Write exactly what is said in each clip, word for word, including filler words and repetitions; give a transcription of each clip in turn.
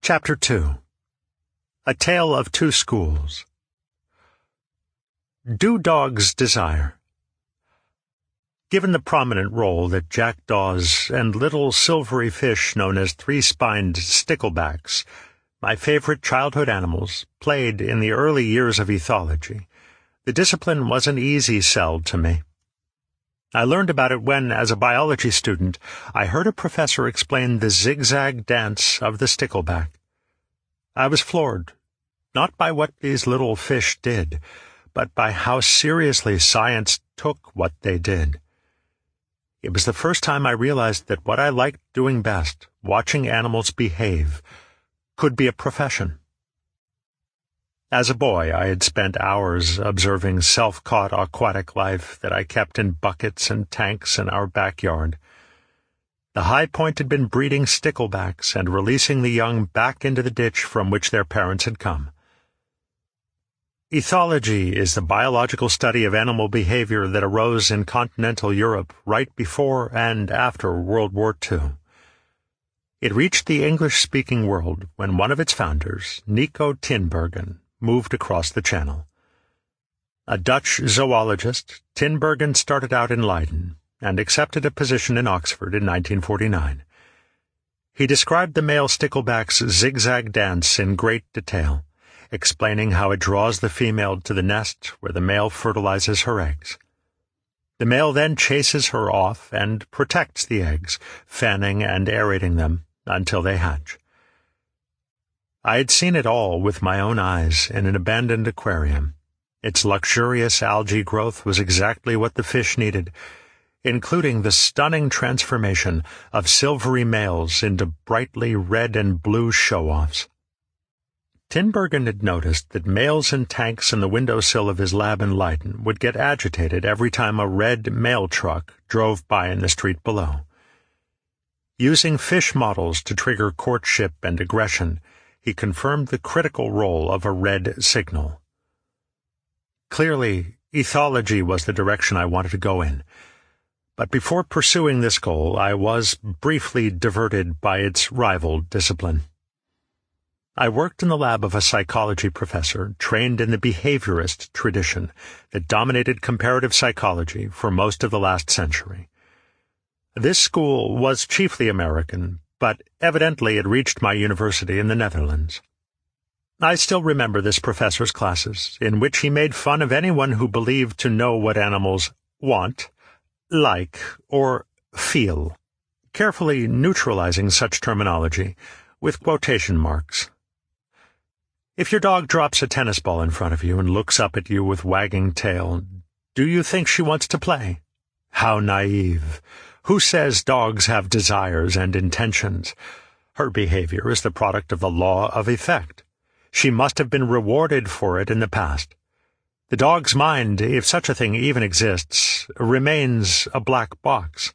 Chapter two. A Tale of Two Schools. Do Dogs Desire? Given the prominent role that jackdaws and little silvery fish known as three-spined sticklebacks, my favorite childhood animals, played in the early years of ethology, the discipline was an easy sell to me. I learned about it when, as a biology student, I heard a professor explain the zigzag dance of the stickleback. I was floored, not by what these little fish did, but by how seriously science took what they did. It was the first time I realized that what I liked doing best, watching animals behave, could be a profession. As a boy, I had spent hours observing self-caught aquatic life that I kept in buckets and tanks in our backyard. The high point had been breeding sticklebacks and releasing the young back into the ditch from which their parents had come. Ethology is the biological study of animal behavior that arose in continental Europe right before and after World War Two. It reached the English-speaking world when one of its founders, Nico Tinbergen, moved across the Channel. A Dutch zoologist, Tinbergen started out in Leiden and accepted a position in Oxford in nineteen forty-nine. He described the male stickleback's zigzag dance in great detail, explaining how it draws the female to the nest where the male fertilizes her eggs. The male then chases her off and protects the eggs, fanning and aerating them until they hatch. I had seen it all with my own eyes in an abandoned aquarium. Its luxurious algae growth was exactly what the fish needed, including the stunning transformation of silvery males into brightly red and blue show-offs. Tinbergen had noticed that males in tanks in the windowsill of his lab in Leiden would get agitated every time a red mail truck drove by in the street below. Using fish models to trigger courtship and aggression, he confirmed the critical role of a red signal. Clearly, ethology was the direction I wanted to go in, but before pursuing this goal, I was briefly diverted by its rival discipline. I worked in the lab of a psychology professor trained in the behaviorist tradition that dominated comparative psychology for most of the last century. This school was chiefly American, but evidently it reached my university in the Netherlands. I still remember this professor's classes, in which he made fun of anyone who believed to know what animals want, like, or feel, carefully neutralizing such terminology with quotation marks. If your dog drops a tennis ball in front of you and looks up at you with wagging tail, do you think she wants to play? How naive! Who says dogs have desires and intentions? Her behavior is the product of the law of effect. She must have been rewarded for it in the past. The dog's mind, if such a thing even exists, remains a black box.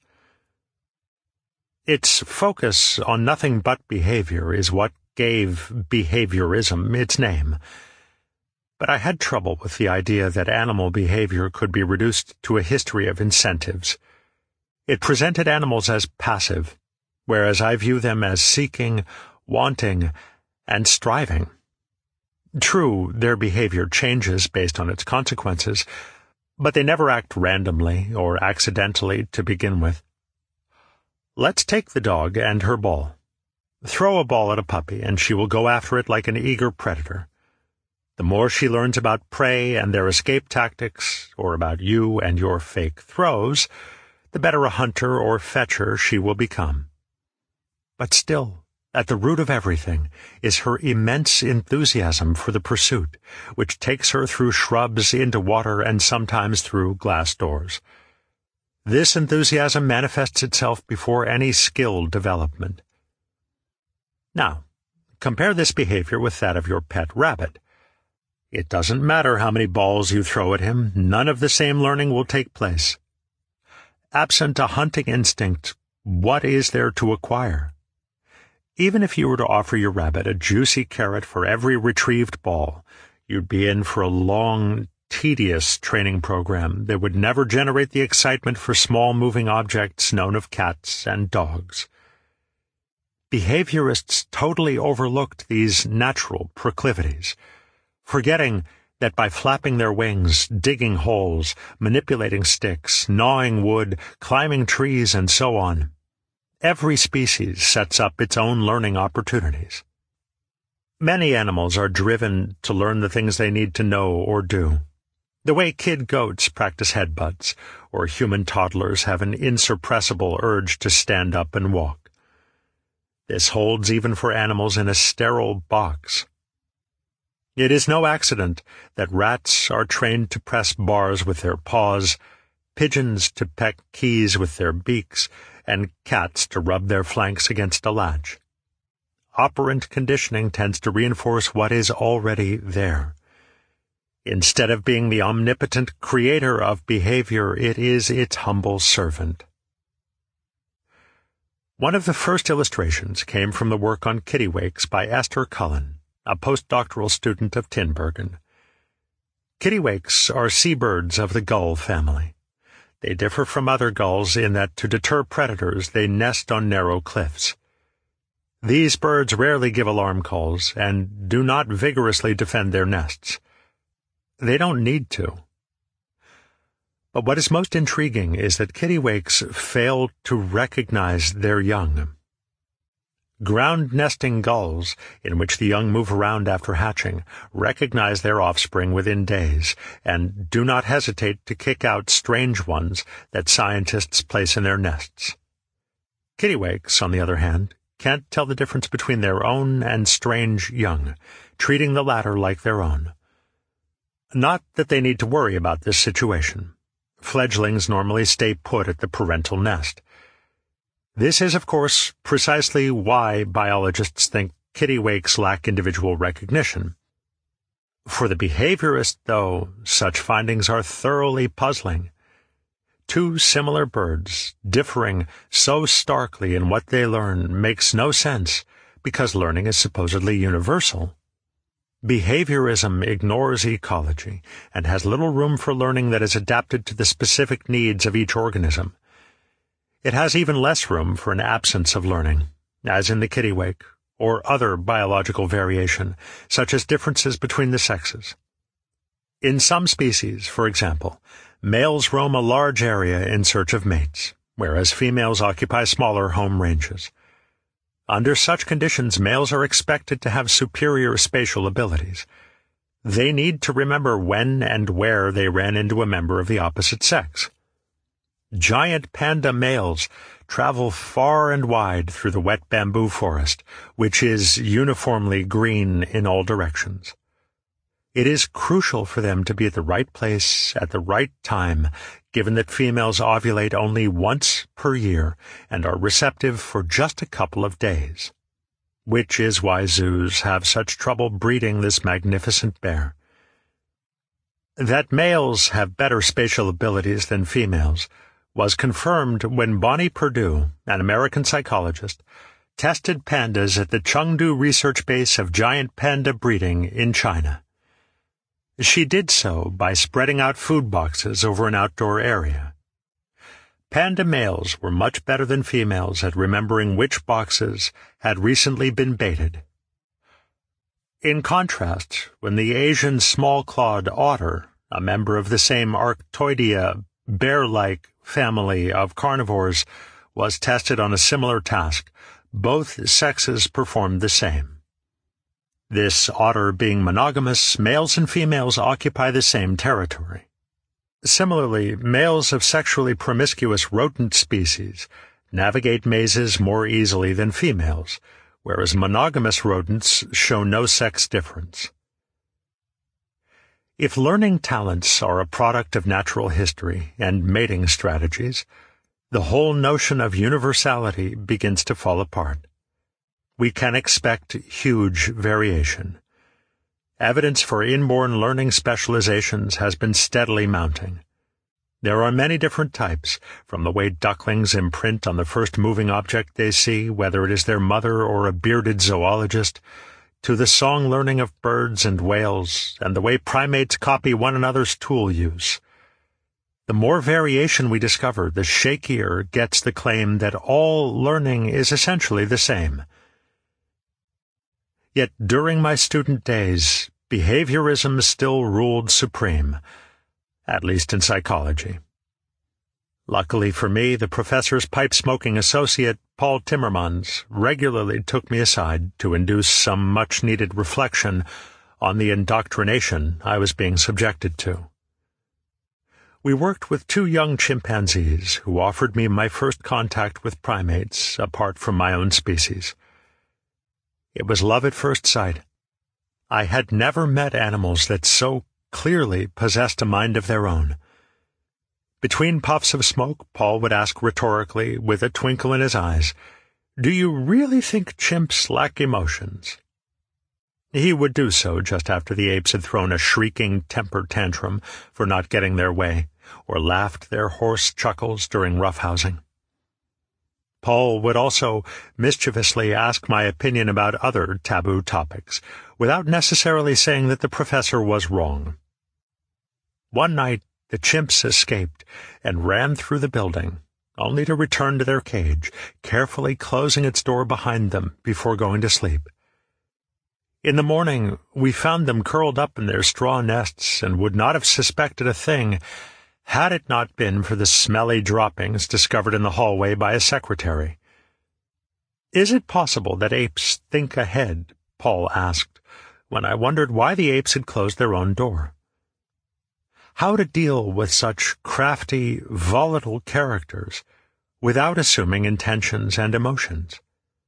Its focus on nothing but behavior is what gave behaviorism its name. But I had trouble with the idea that animal behavior could be reduced to a history of incentives. It presented animals as passive, whereas I view them as seeking, wanting, and striving. True, their behavior changes based on its consequences, but they never act randomly or accidentally to begin with. Let's take the dog and her ball. Throw a ball at a puppy, and she will go after it like an eager predator. The more she learns about prey and their escape tactics, or about you and your fake throws, the better a hunter or fetcher she will become. But still, at the root of everything is her immense enthusiasm for the pursuit, which takes her through shrubs into water and sometimes through glass doors. This enthusiasm manifests itself before any skill development. Now, compare this behavior with that of your pet rabbit. It doesn't matter how many balls you throw at him, none of the same learning will take place. Absent a hunting instinct, what is there to acquire? Even if you were to offer your rabbit a juicy carrot for every retrieved ball, you'd be in for a long, tedious training program that would never generate the excitement for small moving objects known of cats and dogs. behaviorists totally overlooked these natural proclivities, forgetting that by flapping their wings, digging holes, manipulating sticks, gnawing wood, climbing trees, and so on, every species sets up its own learning opportunities. Many animals are driven to learn the things they need to know or do, the way kid goats practice headbutts, or human toddlers have an insuppressible urge to stand up and walk. This holds even for animals in a sterile box. It is no accident that rats are trained to press bars with their paws, pigeons to peck keys with their beaks, and cats to rub their flanks against a latch. Operant conditioning tends to reinforce what is already there. Instead of being the omnipotent creator of behavior, it is its humble servant. One of the first illustrations came from the work on kittiwakes by Esther Cullen, a postdoctoral student of Tinbergen. Kittiwakes are seabirds of the gull family. They differ from other gulls in that to deter predators they nest on narrow cliffs. These birds rarely give alarm calls and do not vigorously defend their nests. They don't need to. But what is most intriguing is that kittiwakes fail to recognize their young. Ground-nesting gulls, in which the young move around after hatching, recognize their offspring within days and do not hesitate to kick out strange ones that scientists place in their nests. Kittiwakes, on the other hand, can't tell the difference between their own and strange young, treating the latter like their own. Not that they need to worry about this situation. Fledglings normally stay put at the parental nest. This is, of course, precisely why biologists think kittiwakes lack individual recognition. For the behaviorist, though, such findings are thoroughly puzzling. Two similar birds, differing so starkly in what they learn, makes no sense, because learning is supposedly universal. Behaviorism ignores ecology and has little room for learning that is adapted to the specific needs of each organism. It has even less room for an absence of learning, as in the kittiwake, or other biological variation, such as differences between the sexes. In some species, for example, males roam a large area in search of mates, whereas females occupy smaller home ranges. Under such conditions, males are expected to have superior spatial abilities. They need to remember when and where they ran into a member of the opposite sex. Giant panda males travel far and wide through the wet bamboo forest, which is uniformly green in all directions. It is crucial for them to be at the right place at the right time, given that females ovulate only once per year and are receptive for just a couple of days, which is why zoos have such trouble breeding this magnificent bear. That males have better spatial abilities than females was confirmed when Bonnie Perdue, an American psychologist, tested pandas at the Chengdu research base of giant panda breeding in China. She did so by spreading out food boxes over an outdoor area. Panda males were much better than females at remembering which boxes had recently been baited. In contrast, when the Asian small-clawed otter, a member of the same Arctoidea bear-like family of carnivores, was tested on a similar task, both sexes performed the same. This otter being monogamous, males and females occupy the same territory. Similarly, males of sexually promiscuous rodent species navigate mazes more easily than females, whereas monogamous rodents show no sex difference. If learning talents are a product of natural history and mating strategies, the whole notion of universality begins to fall apart. We can expect huge variation. Evidence for inborn learning specializations has been steadily mounting. There are many different types, from the way ducklings imprint on the first moving object they see, whether it is their mother or a bearded zoologist, to the song learning of birds and whales, and the way primates copy one another's tool use. The more variation we discover, the shakier gets the claim that all learning is essentially the same. Yet during my student days, behaviorism still ruled supreme, at least in psychology. Luckily for me, the professor's pipe-smoking associate, Paul Timmermans, regularly took me aside to induce some much-needed reflection on the indoctrination I was being subjected to. We worked with two young chimpanzees who offered me my first contact with primates apart from my own species. It was love at first sight. I had never met animals that so clearly possessed a mind of their own. Between puffs of smoke, Paul would ask rhetorically, with a twinkle in his eyes, "Do you really think chimps lack emotions?" He would do so just after the apes had thrown a shrieking temper tantrum for not getting their way, or laughed their hoarse chuckles during roughhousing. Paul would also mischievously ask my opinion about other taboo topics, without necessarily saying that the professor was wrong. One night, the chimps escaped and ran through the building, only to return to their cage, carefully closing its door behind them before going to sleep. In the morning, we found them curled up in their straw nests and would not have suspected a thing had it not been for the smelly droppings discovered in the hallway by a secretary. "Is it possible that apes think ahead?" Paul asked, when I wondered why the apes had closed their own door. How to deal with such crafty, volatile characters without assuming intentions and emotions.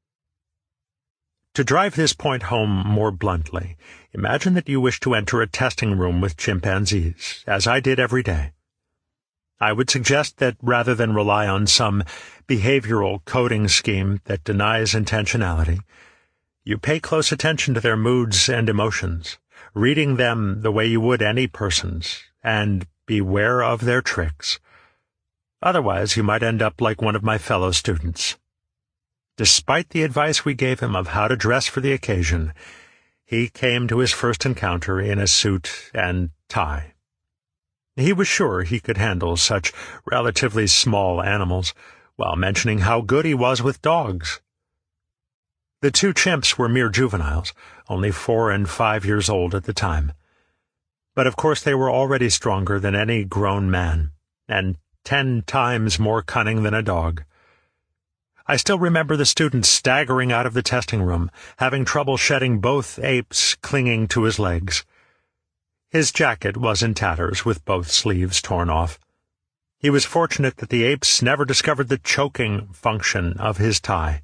To drive this point home more bluntly, imagine that you wish to enter a testing room with chimpanzees, as I did every day. I would suggest that rather than rely on some behavioral coding scheme that denies intentionality, you pay close attention to their moods and emotions, reading them the way you would any person's, and beware of their tricks. Otherwise, you might end up like one of my fellow students. Despite the advice we gave him of how to dress for the occasion, he came to his first encounter in a suit and tie. He was sure he could handle such relatively small animals, while mentioning how good he was with dogs. The two chimps were mere juveniles, only four and five years old at the time. But of course they were already stronger than any grown man, and ten times more cunning than a dog. I still remember the student staggering out of the testing room, having trouble shedding both apes clinging to his legs. His jacket was in tatters, with both sleeves torn off. He was fortunate that the apes never discovered the choking function of his tie.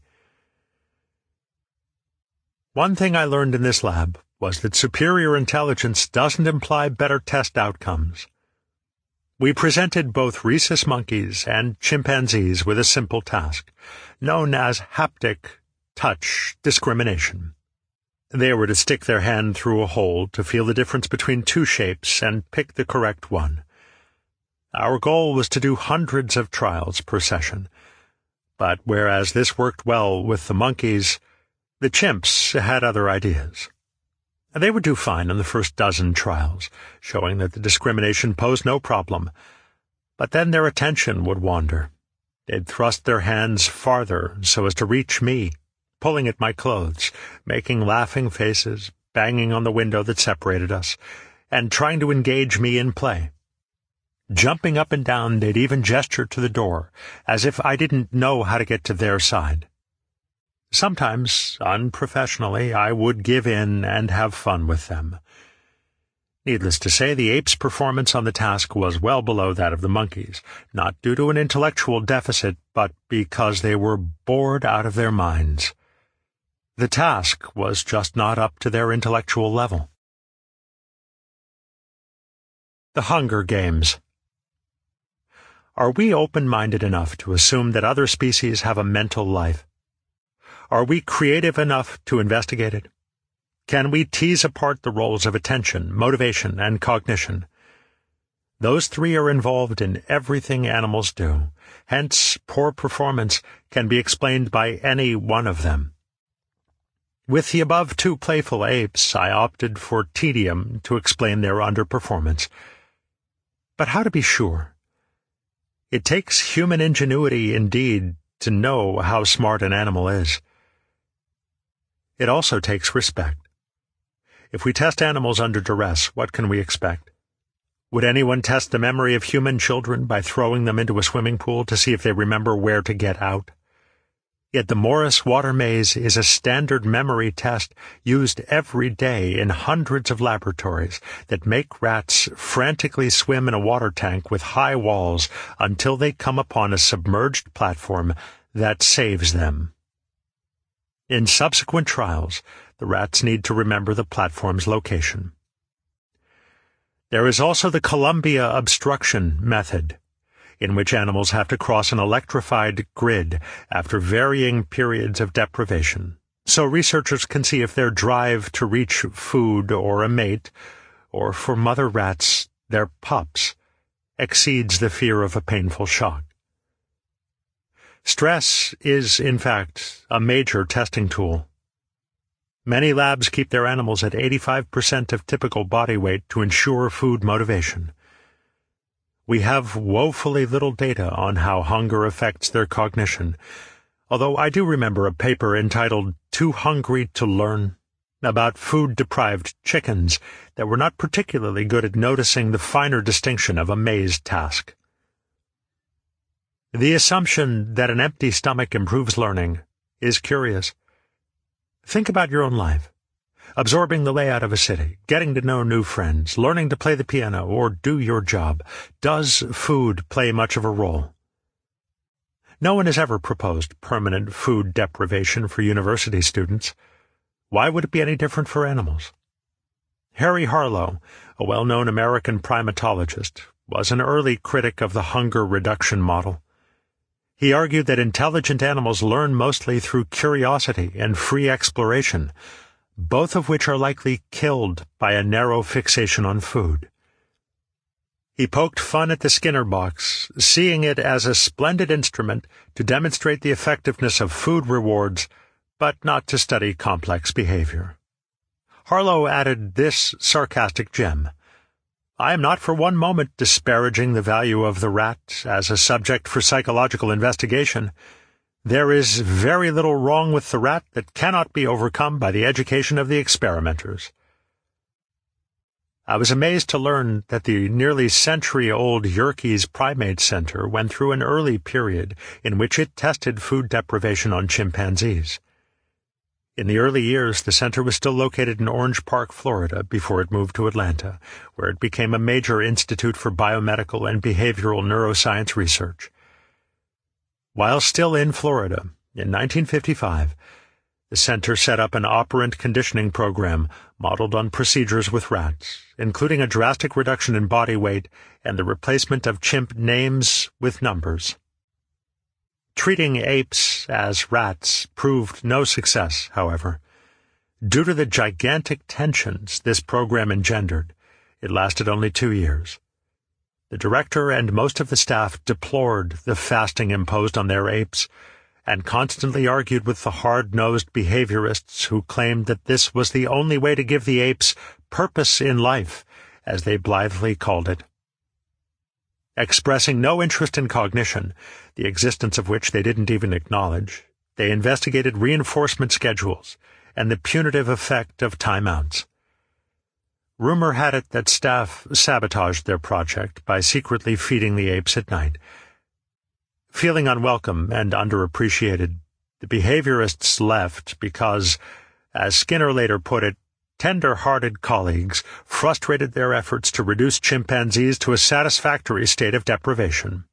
One thing I learned in this lab was that superior intelligence doesn't imply better test outcomes. We presented both rhesus monkeys and chimpanzees with a simple task, known as haptic touch discrimination. They were to stick their hand through a hole to feel the difference between two shapes and pick the correct one. Our goal was to do hundreds of trials per session, but whereas this worked well with the monkeys, the chimps had other ideas. They would do fine in the first dozen trials, showing that the discrimination posed no problem, but then their attention would wander. They'd thrust their hands farther so as to reach me, pulling at my clothes, making laughing faces, banging on the window that separated us, and trying to engage me in play. Jumping up and down, they'd even gesture to the door, as if I didn't know how to get to their side. Sometimes, unprofessionally, I would give in and have fun with them. Needless to say, the apes' performance on the task was well below that of the monkeys, not due to an intellectual deficit, but because they were bored out of their minds. The task was just not up to their intellectual level. The Hunger Games. Are we open-minded enough to assume that other species have a mental life? Are we creative enough to investigate it? Can we tease apart the roles of attention, motivation, and cognition? Those three are involved in everything animals do. Hence, poor performance can be explained by any one of them. With the above two playful apes, I opted for tedium to explain their underperformance. But how to be sure? It takes human ingenuity, indeed, to know how smart an animal is. it also takes respect. If we test animals under duress, what can we expect? Would anyone test the memory of human children by throwing them into a swimming pool to see if they remember where to get out? Yet the Morris Water Maze is a standard memory test used every day in hundreds of laboratories that make rats frantically swim in a water tank with high walls until they come upon a submerged platform that saves them. In subsequent trials, the rats need to remember the platform's location. There is also the Columbia obstruction method, in which animals have to cross an electrified grid after varying periods of deprivation, so researchers can see if their drive to reach food or a mate, or for mother rats, their pups, exceeds the fear of a painful shock. Stress is, in fact, a major testing tool. Many labs keep their animals at eighty-five percent of typical body weight to ensure food motivation. We have woefully little data on how hunger affects their cognition, although I do remember a paper entitled Too Hungry to Learn about food-deprived chickens that were not particularly good at noticing the finer distinction of a maze task. The assumption that an empty stomach improves learning is curious. Think about your own life. Absorbing the layout of a city, getting to know new friends, learning to play the piano, or do your job. Does food play much of a role? No one has ever proposed permanent food deprivation for university students. Why would it be any different for animals? Harry Harlow, a well-known American primatologist, was an early critic of the hunger reduction model. He argued that intelligent animals learn mostly through curiosity and free exploration, both of which are likely killed by a narrow fixation on food. He poked fun at the Skinner box, seeing it as a splendid instrument to demonstrate the effectiveness of food rewards, but not to study complex behavior. Harlow added this sarcastic gem: I am not for one moment disparaging the value of the rat as a subject for psychological investigation. There is very little wrong with the rat that cannot be overcome by the education of the experimenters. I was amazed to learn that the nearly century-old Yerkes Primate Center went through an early period in which it tested food deprivation on chimpanzees. In the early years, the center was still located in Orange Park, Florida, before it moved to Atlanta, where it became a major institute for biomedical and behavioral neuroscience research. While still in Florida, in nineteen fifty-five, the center set up an operant conditioning program modeled on procedures with rats, including a drastic reduction in body weight and the replacement of chimp names with numbers. Treating apes as rats proved no success, however. Due to the gigantic tensions this program engendered, it lasted only two years. The director and most of the staff deplored the fasting imposed on their apes, and constantly argued with the hard-nosed behaviorists who claimed that this was the only way to give the apes purpose in life, as they blithely called it. Expressing no interest in cognition, the existence of which they didn't even acknowledge, they investigated reinforcement schedules and the punitive effect of timeouts. Rumor had it that staff sabotaged their project by secretly feeding the apes at night. Feeling unwelcome and underappreciated, the behaviorists left because, as Skinner later put it, tender-hearted colleagues frustrated their efforts to reduce chimpanzees to a satisfactory state of deprivation.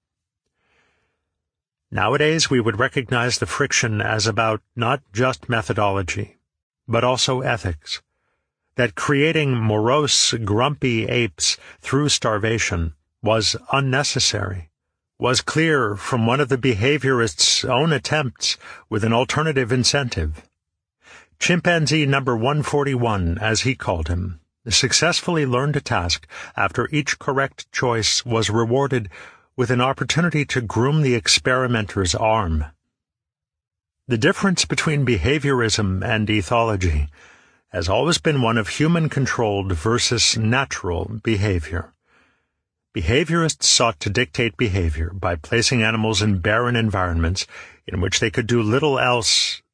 Nowadays, we would recognize the friction as about not just methodology, but also ethics. That creating morose, grumpy apes through starvation was unnecessary, was clear from one of the behaviorists' own attempts with an alternative incentive. Chimpanzee number one forty-one, as he called him, successfully learned a task after each correct choice was rewarded with an opportunity to groom the experimenter's arm. The difference between behaviorism and ethology has always been one of human-controlled versus natural behavior. Behaviorists sought to dictate behavior by placing animals in barren environments in which they could do little else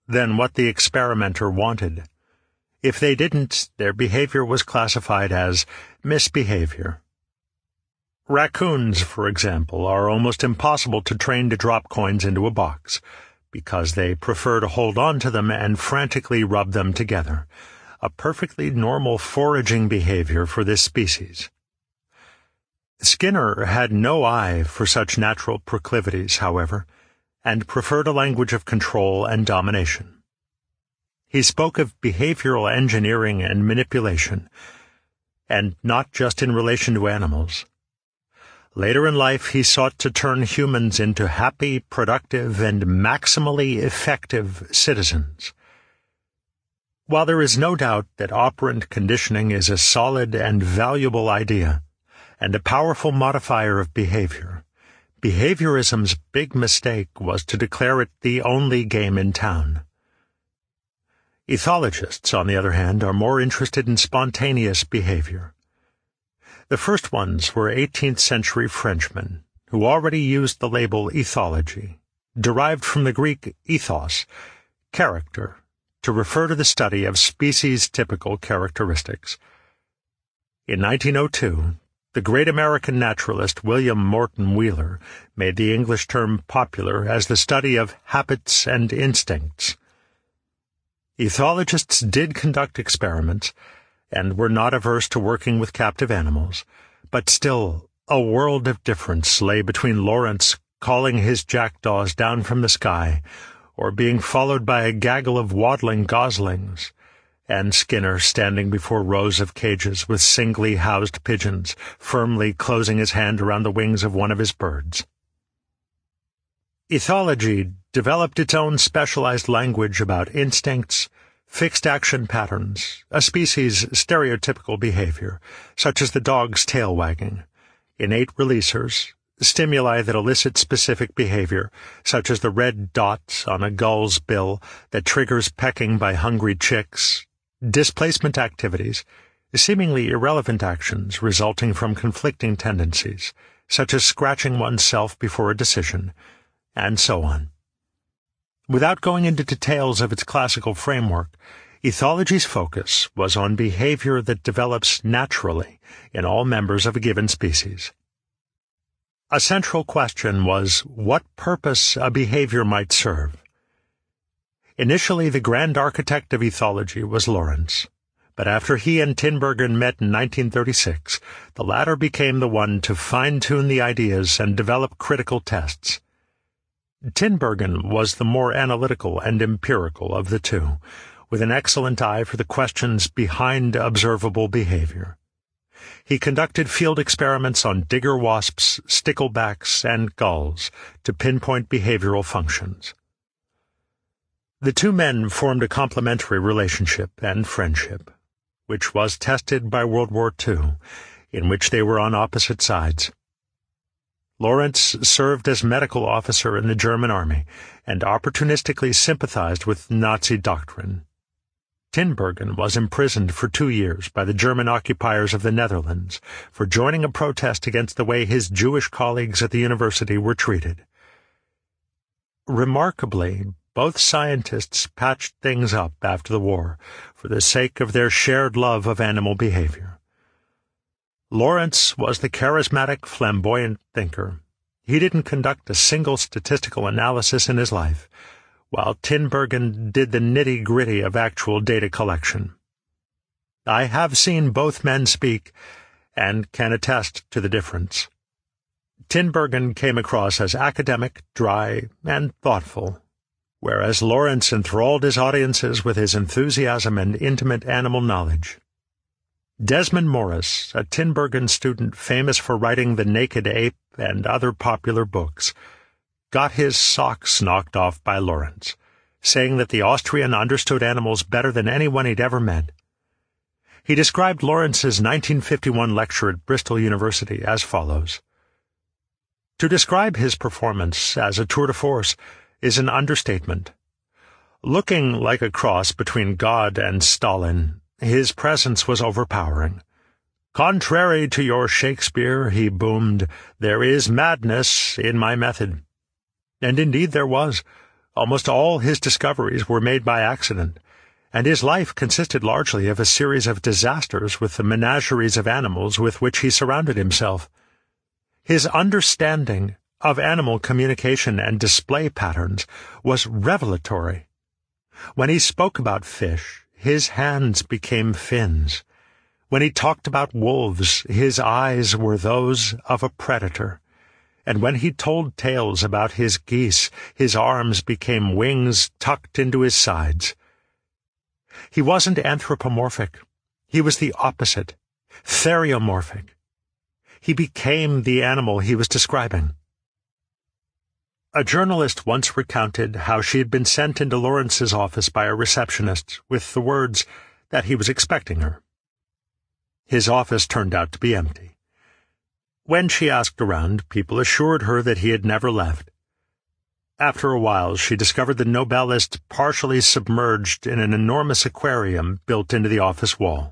than what the experimenter wanted. If they didn't, their behavior was classified as misbehavior. Raccoons, for example, are almost impossible to train to drop coins into a box, because they prefer to hold on to them and frantically rub them together, a perfectly normal foraging behavior for this species. Skinner had no eye for such natural proclivities, however, and preferred a language of control and domination. He spoke of behavioral engineering and manipulation, and not just in relation to animals. Later in life, he sought to turn humans into happy, productive, and maximally effective citizens. While there is no doubt that operant conditioning is a solid and valuable idea, and a powerful modifier of behavior, behaviorism's big mistake was to declare it the only game in town. Ethologists, on the other hand, are more interested in spontaneous behavior. The first ones were eighteenth century Frenchmen, who already used the label ethology, derived from the Greek ethos, character, to refer to the study of species-typical characteristics. In nineteen oh two, the great American naturalist William Morton Wheeler made the English term popular as the study of habits and instincts. Ethologists did conduct experiments, and were not averse to working with captive animals, but still a world of difference lay between Lawrence calling his jackdaws down from the sky, or being followed by a gaggle of waddling goslings, and Skinner standing before rows of cages with singly housed pigeons, firmly closing his hand around the wings of one of his birds. Ethology developed its own specialized language about instincts, fixed action patterns, a species' stereotypical behavior, such as the dog's tail wagging, innate releasers, stimuli that elicit specific behavior, such as the red dot on a gull's bill that triggers pecking by hungry chicks, displacement activities, seemingly irrelevant actions resulting from conflicting tendencies, such as scratching oneself before a decision, and so on. Without going into details of its classical framework, ethology's focus was on behavior that develops naturally in all members of a given species. A central question was what purpose a behavior might serve. Initially, the grand architect of ethology was Lawrence, but after he and Tinbergen met in nineteen thirty-six, the latter became the one to fine-tune the ideas and develop critical tests. Tinbergen was the more analytical and empirical of the two, with an excellent eye for the questions behind observable behavior. He conducted field experiments on digger wasps, sticklebacks, and gulls to pinpoint behavioral functions. The two men formed a complementary relationship and friendship, which was tested by World War Two, in which they were on opposite sides. Lawrence served as medical officer in the German army and opportunistically sympathized with Nazi doctrine. Tinbergen was imprisoned for two years by the German occupiers of the Netherlands for joining a protest against the way his Jewish colleagues at the university were treated. Remarkably, both scientists patched things up after the war for the sake of their shared love of animal behavior. Lawrence was the charismatic, flamboyant thinker. He didn't conduct a single statistical analysis in his life, while Tinbergen did the nitty-gritty of actual data collection. I have seen both men speak, and can attest to the difference. Tinbergen came across as academic, dry, and thoughtful, whereas Lawrence enthralled his audiences with his enthusiasm and intimate animal knowledge. Desmond Morris, a Tinbergen student famous for writing The Naked Ape and other popular books, got his socks knocked off by Lawrence, saying that the Austrian understood animals better than anyone he'd ever met. He described Lawrence's nineteen fifty-one lecture at Bristol University as follows. To describe his performance as a tour de force is an understatement. Looking like a cross between God and Stalin, his presence was overpowering. Contrary to your Shakespeare, he boomed, there is madness in my method. And indeed there was, Almost all his discoveries were made by accident, and his life consisted largely of a series of disasters with the menageries of animals with which he surrounded himself. His understanding of animal communication and display patterns was revelatory. When he spoke about fish, his hands became fins. When he talked about wolves, his eyes were those of a predator. And when he told tales about his geese, his arms became wings tucked into his sides. He wasn't anthropomorphic. He was the opposite, theriomorphic. He became the animal he was describing. A journalist once recounted how she had been sent into Lawrence's office by a receptionist with the words that he was expecting her. His office turned out to be empty. When she asked around, people assured her that he had never left. After a while, she discovered the Nobelist partially submerged in an enormous aquarium built into the office wall.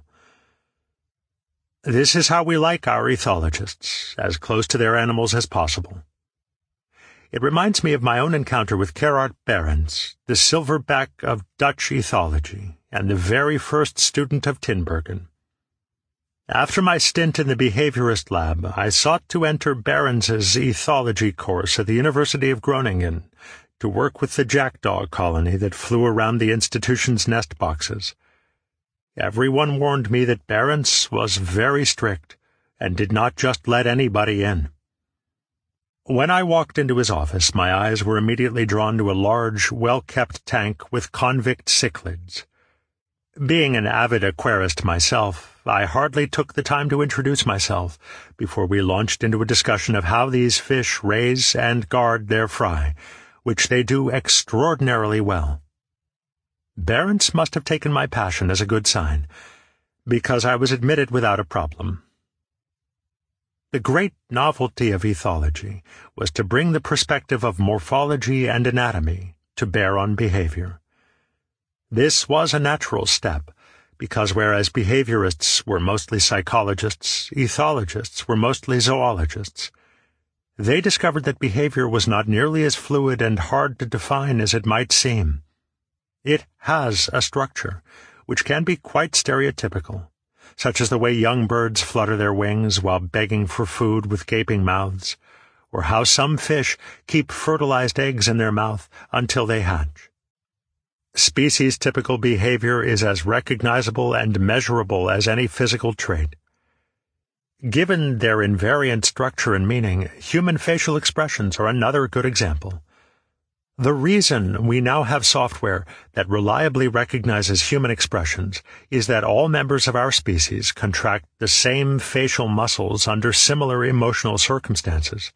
This is how we like our ethologists, as close to their animals as possible. It reminds me of my own encounter with Gerard Behrens, the silverback of Dutch ethology, and the very first student of Tinbergen. After my stint in the behaviorist lab, I sought to enter Behrens's ethology course at the University of Groningen to work with the jackdaw colony that flew around the institution's nest boxes. Everyone warned me that Behrens was very strict and did not just let anybody in. When I walked into his office, my eyes were immediately drawn to a large, well-kept tank with convict cichlids. Being an avid aquarist myself, I hardly took the time to introduce myself before we launched into a discussion of how these fish raise and guard their fry, which they do extraordinarily well. Behrens must have taken my passion as a good sign, because I was admitted without a problem. The great novelty of ethology was to bring the perspective of morphology and anatomy to bear on behavior. This was a natural step, because whereas behaviorists were mostly psychologists, ethologists were mostly zoologists. They discovered that behavior was not nearly as fluid and hard to define as it might seem. It has a structure, which can be quite stereotypical, such as the way young birds flutter their wings while begging for food with gaping mouths, or how some fish keep fertilized eggs in their mouth until they hatch. Species-typical behavior is as recognizable and measurable as any physical trait. Given their invariant structure and meaning, human facial expressions are another good example. The reason we now have software that reliably recognizes human expressions is that all members of our species contract the same facial muscles under similar emotional circumstances.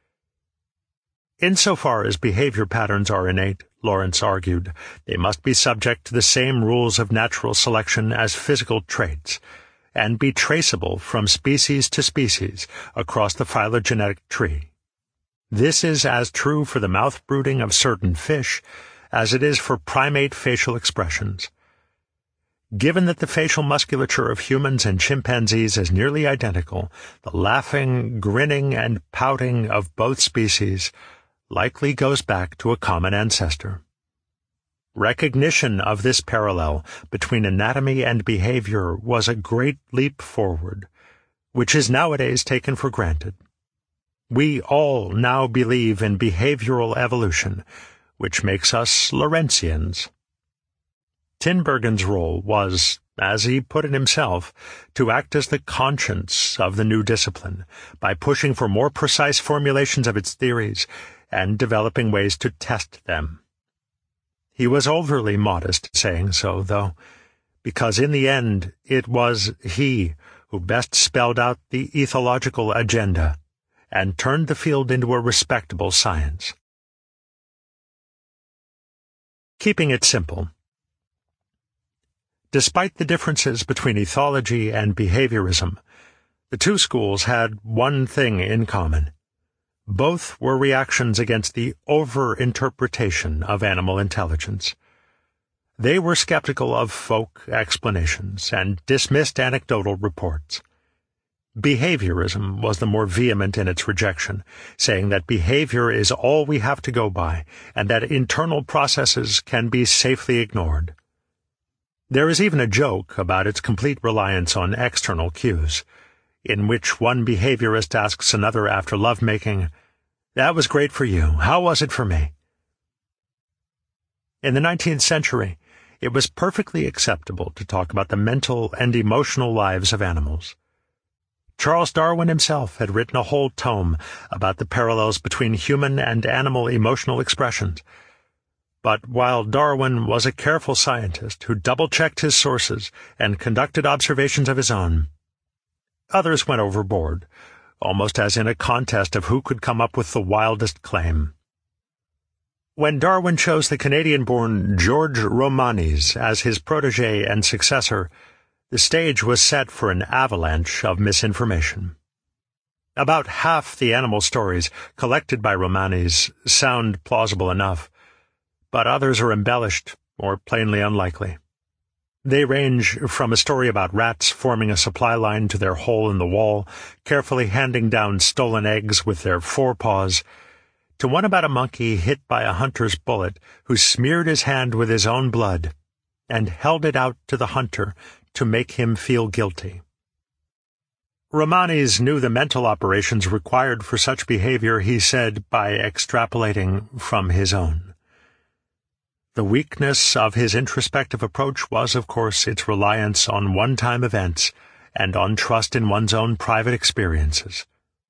Insofar as behavior patterns are innate, Lawrence argued, they must be subject to the same rules of natural selection as physical traits, and be traceable from species to species across the phylogenetic tree. This is as true for the mouth brooding of certain fish as it is for primate facial expressions. Given that the facial musculature of humans and chimpanzees is nearly identical, the laughing, grinning, and pouting of both species likely goes back to a common ancestor. Recognition of this parallel between anatomy and behavior was a great leap forward, which is nowadays taken for granted. We all now believe in behavioral evolution, which makes us Lawrenceans. Tinbergen's role was, as he put it himself, to act as the conscience of the new discipline by pushing for more precise formulations of its theories and developing ways to test them. He was overly modest saying so, though, because in the end it was he who best spelled out the ethological agenda and turned the field into a respectable science. Keeping it simple. Despite the differences between ethology and behaviorism, the two schools had one thing in common. Both were reactions against the over-interpretation of animal intelligence. They were skeptical of folk explanations and dismissed anecdotal reports. Behaviorism was the more vehement in its rejection, saying that behavior is all we have to go by, and that internal processes can be safely ignored. There is even a joke about its complete reliance on external cues, in which one behaviorist asks another after lovemaking, "That was great for you. How was it for me?" In the nineteenth century, it was perfectly acceptable to talk about the mental and emotional lives of animals. Charles Darwin himself had written a whole tome about the parallels between human and animal emotional expressions. But while Darwin was a careful scientist who double-checked his sources and conducted observations of his own, others went overboard, almost as in a contest of who could come up with the wildest claim. When Darwin chose the Canadian-born George Romanes as his protégé and successor, the stage was set for an avalanche of misinformation. About half the animal stories collected by Romanes sound plausible enough, but others are embellished or plainly unlikely. They range from a story about rats forming a supply line to their hole in the wall, carefully handing down stolen eggs with their forepaws, to one about a monkey hit by a hunter's bullet who smeared his hand with his own blood and held it out to the hunter to make him feel guilty. Romanes knew the mental operations required for such behavior, he said, by extrapolating from his own. The weakness of his introspective approach was, of course, its reliance on one-time events and on trust in one's own private experiences.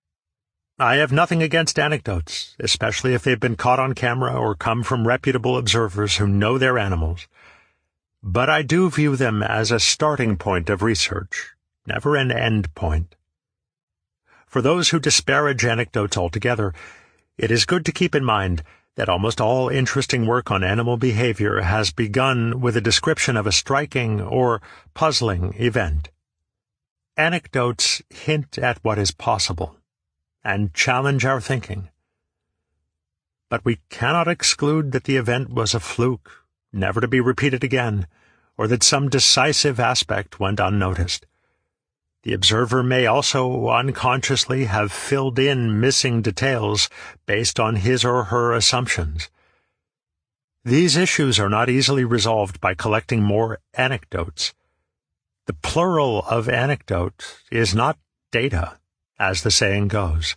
I have nothing against anecdotes, especially if they've been caught on camera or come from reputable observers who know their animals. But I do view them as a starting point of research, never an end point. For those who disparage anecdotes altogether, it is good to keep in mind that almost all interesting work on animal behavior has begun with a description of a striking or puzzling event. Anecdotes hint at what is possible and challenge our thinking. But we cannot exclude that the event was a fluke, never to be repeated again, or that some decisive aspect went unnoticed. The observer may also unconsciously have filled in missing details based on his or her assumptions. These issues are not easily resolved by collecting more anecdotes. The plural of anecdote is not data, as the saying goes.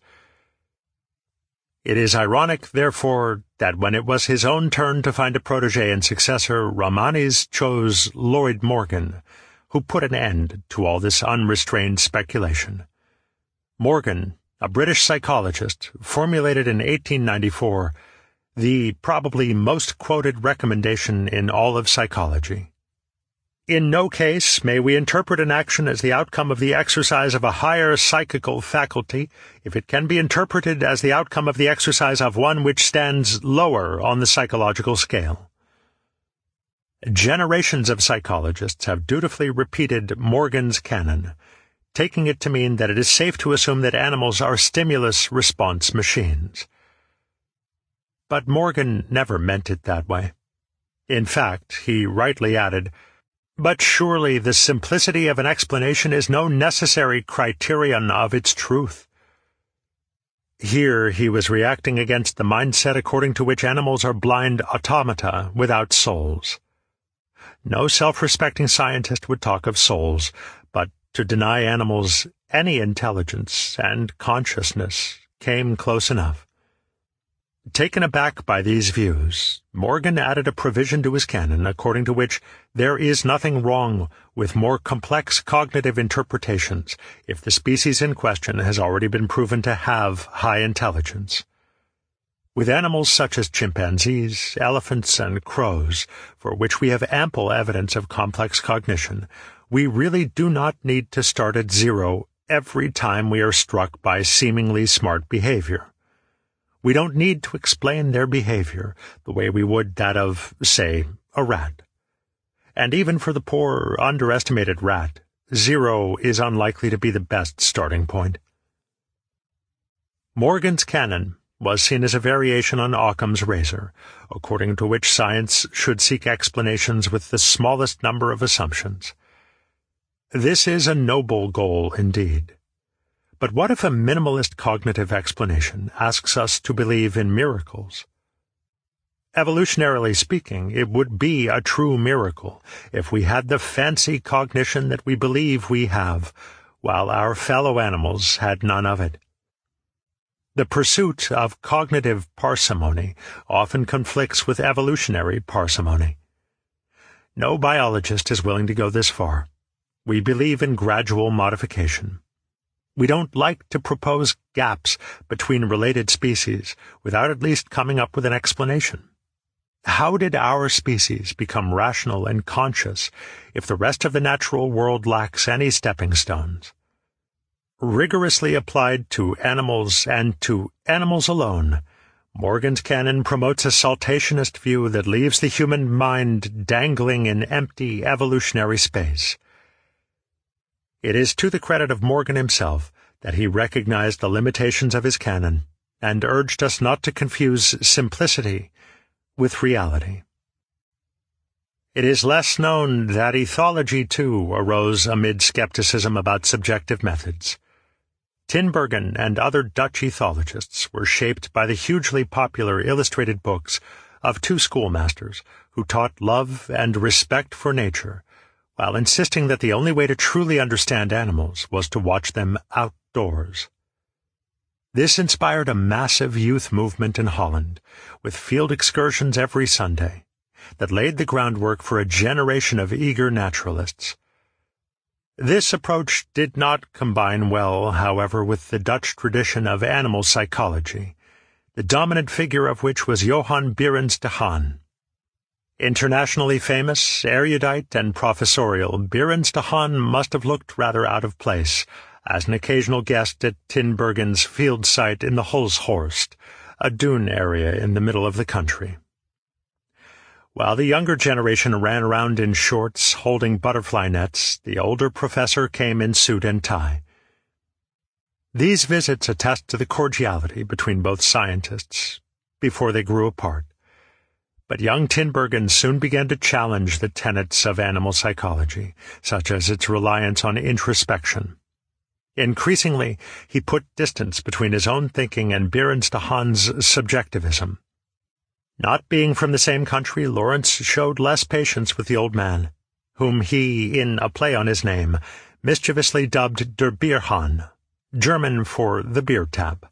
It is ironic, therefore, that when it was his own turn to find a protégé and successor, Romanes chose Lloyd Morgan, who put an end to all this unrestrained speculation. Morgan, a British psychologist, formulated in eighteen ninety-four the probably most quoted recommendation in all of psychology. In no case may we interpret an action as the outcome of the exercise of a higher psychical faculty if it can be interpreted as the outcome of the exercise of one which stands lower on the psychological scale. Generations of psychologists have dutifully repeated Morgan's canon, taking it to mean that it is safe to assume that animals are stimulus-response machines. But Morgan never meant it that way. In fact, he rightly added, "But surely the simplicity of an explanation is no necessary criterion of its truth." Here he was reacting against the mindset according to which animals are blind automata without souls. No self-respecting scientist would talk of souls, but to deny animals any intelligence and consciousness came close enough. Taken aback by these views, Morgan added a provision to his canon according to which there is nothing wrong with more complex cognitive interpretations if the species in question has already been proven to have high intelligence. With animals such as chimpanzees, elephants, and crows, for which we have ample evidence of complex cognition, we really do not need to start at zero every time we are struck by seemingly smart behavior. We don't need to explain their behavior the way we would that of, say, a rat. And even for the poor, underestimated rat, zero is unlikely to be the best starting point. Morgan's canon was seen as a variation on Occam's razor, according to which science should seek explanations with the smallest number of assumptions. This is a noble goal indeed. But what if a minimalist cognitive explanation asks us to believe in miracles? Evolutionarily speaking, it would be a true miracle if we had the fancy cognition that we believe we have, while our fellow animals had none of it. The pursuit of cognitive parsimony often conflicts with evolutionary parsimony. No biologist is willing to go this far. We believe in gradual modification. We don't like to propose gaps between related species without at least coming up with an explanation. How did our species become rational and conscious if the rest of the natural world lacks any stepping stones? Rigorously applied to animals and to animals alone, Morgan's canon promotes a saltationist view that leaves the human mind dangling in empty evolutionary space. It is to the credit of Morgan himself that he recognized the limitations of his canon and urged us not to confuse simplicity with reality. It is less known that ethology, too, arose amid skepticism about subjective methods. Tinbergen and other Dutch ethologists were shaped by the hugely popular illustrated books of two schoolmasters who taught love and respect for nature, while insisting that the only way to truly understand animals was to watch them outdoors. This inspired a massive youth movement in Holland, with field excursions every Sunday, that laid the groundwork for a generation of eager naturalists. This approach did not combine well, however, with the Dutch tradition of animal psychology, the dominant figure of which was Johann Beerens de Haan. Internationally famous, erudite, and professorial, Beerens de Haan must have looked rather out of place as an occasional guest at Tinbergen's field site in the Hulshorst, a dune area in the middle of the country. While the younger generation ran around in shorts holding butterfly nets, the older professor came in suit and tie. These visits attest to the cordiality between both scientists before they grew apart. But young Tinbergen soon began to challenge the tenets of animal psychology, such as its reliance on introspection. Increasingly, he put distance between his own thinking and Beerens de Haan's subjectivism. Not being from the same country, Lawrence showed less patience with the old man, whom he, in a play on his name, mischievously dubbed Der Bierhahn, German for the beer tap.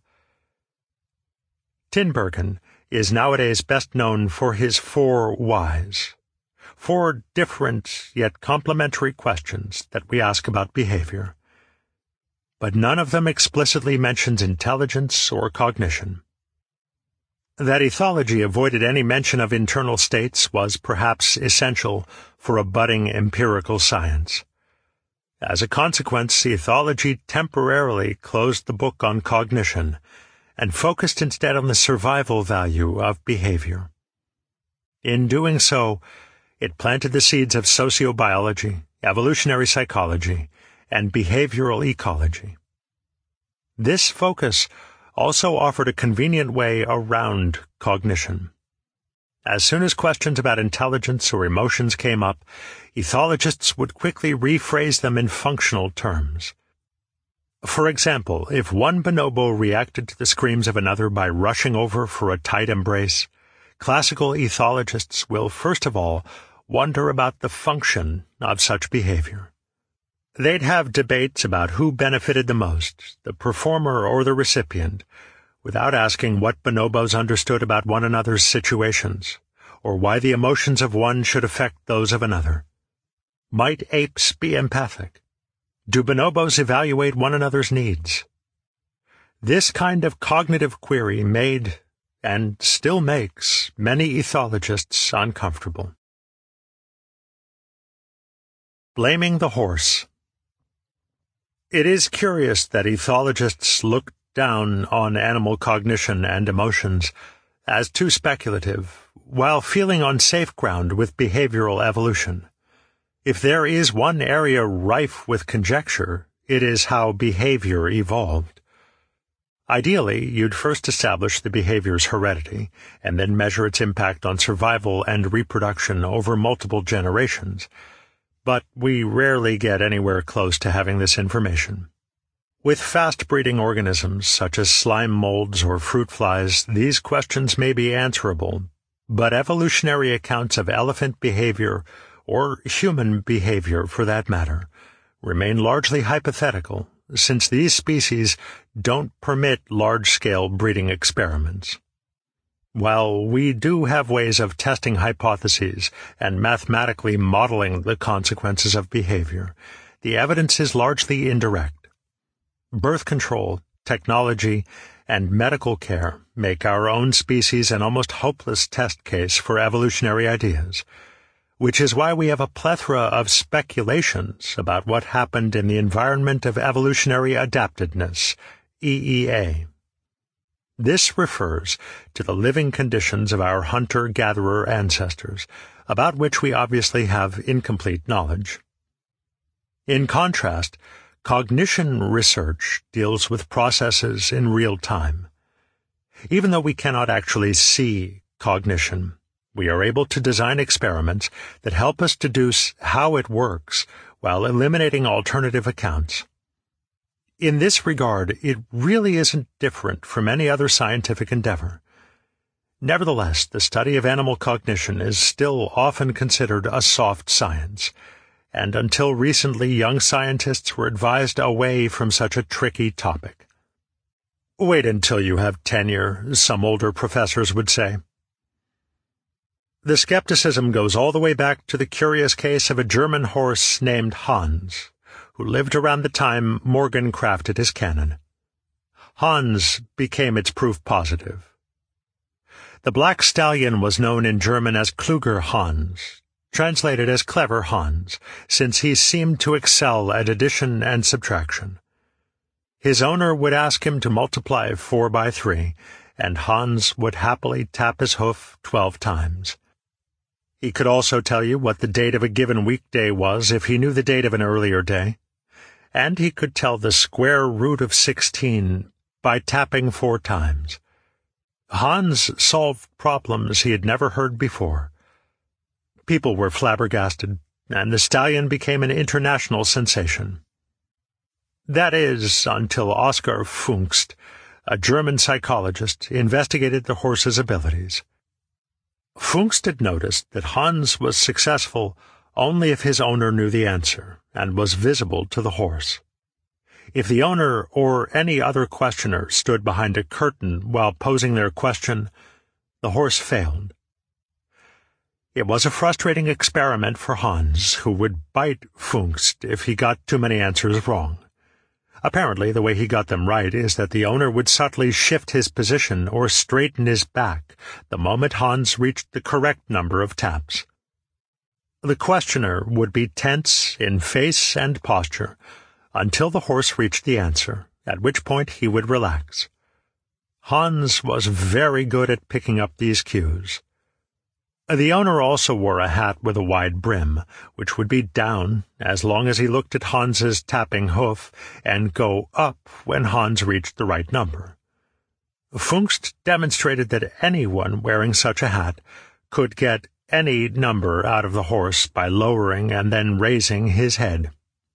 Tinbergen is nowadays best known for his four whys, four different yet complementary questions that we ask about behavior. But none of them explicitly mentions intelligence or cognition. That ethology avoided any mention of internal states was perhaps essential for a budding empirical science. As a consequence, ethology temporarily closed the book on cognition and focused instead on the survival value of behavior. In doing so, it planted the seeds of sociobiology, evolutionary psychology, and behavioral ecology. This focus also offered a convenient way around cognition. As soon as questions about intelligence or emotions came up, ethologists would quickly rephrase them in functional terms. For example, if one bonobo reacted to the screams of another by rushing over for a tight embrace, classical ethologists will first of all wonder about the function of such behavior. They'd have debates about who benefited the most, the performer or the recipient, without asking what bonobos understood about one another's situations, or why the emotions of one should affect those of another. Might apes be empathic? Do bonobos evaluate one another's needs? This kind of cognitive query made, and still makes, many ethologists uncomfortable. Blaming the horse. It is curious that ethologists look down on animal cognition and emotions as too speculative, while feeling on safe ground with behavioral evolution. If there is one area rife with conjecture, it is how behavior evolved. Ideally, you'd first establish the behavior's heredity, and then measure its impact on survival and reproduction over multiple generations. But we rarely get anywhere close to having this information. With fast-breeding organisms such as slime molds or fruit flies, these questions may be answerable, but evolutionary accounts of elephant behavior, or human behavior for that matter, remain largely hypothetical, since these species don't permit large-scale breeding experiments. While we do have ways of testing hypotheses and mathematically modeling the consequences of behavior, the evidence is largely indirect. Birth control, technology, and medical care make our own species an almost hopeless test case for evolutionary ideas, which is why we have a plethora of speculations about what happened in the environment of evolutionary adaptedness, E E A. This refers to the living conditions of our hunter-gatherer ancestors, about which we obviously have incomplete knowledge. In contrast, cognition research deals with processes in real time. Even though we cannot actually see cognition, we are able to design experiments that help us deduce how it works while eliminating alternative accounts. In this regard, it really isn't different from any other scientific endeavor. Nevertheless, the study of animal cognition is still often considered a soft science, and until recently young scientists were advised away from such a tricky topic. Wait until you have tenure, some older professors would say. The skepticism goes all the way back to the curious case of a German horse named Hans, who lived around the time Morgan crafted his cannon. Hans became its proof positive. The black stallion was known in German as Kluger Hans, translated as Clever Hans, since he seemed to excel at addition and subtraction. His owner would ask him to multiply four by three, and Hans would happily tap his hoof twelve times. He could also tell you what the date of a given weekday was if he knew the date of an earlier day, and he could tell the square root of sixteen by tapping four times. Hans solved problems he had never heard before. People were flabbergasted, and the stallion became an international sensation. That is, until Oskar Pfungst, a German psychologist, investigated the horse's abilities. Pfungst had noticed that Hans was successful only if his owner knew the answer and was visible to the horse. If the owner or any other questioner stood behind a curtain while posing their question, the horse failed. It was a frustrating experiment for Hans, who would bite Pfungst if he got too many answers wrong. Apparently, the way he got them right is that the owner would subtly shift his position or straighten his back the moment Hans reached the correct number of taps. The questioner would be tense in face and posture until the horse reached the answer, at which point he would relax. Hans was very good at picking up these cues. The owner also wore a hat with a wide brim, which would be down as long as he looked at Hans's tapping hoof and go up when Hans reached the right number. Pfungst demonstrated that anyone wearing such a hat could get any number out of the horse by lowering and then raising his head.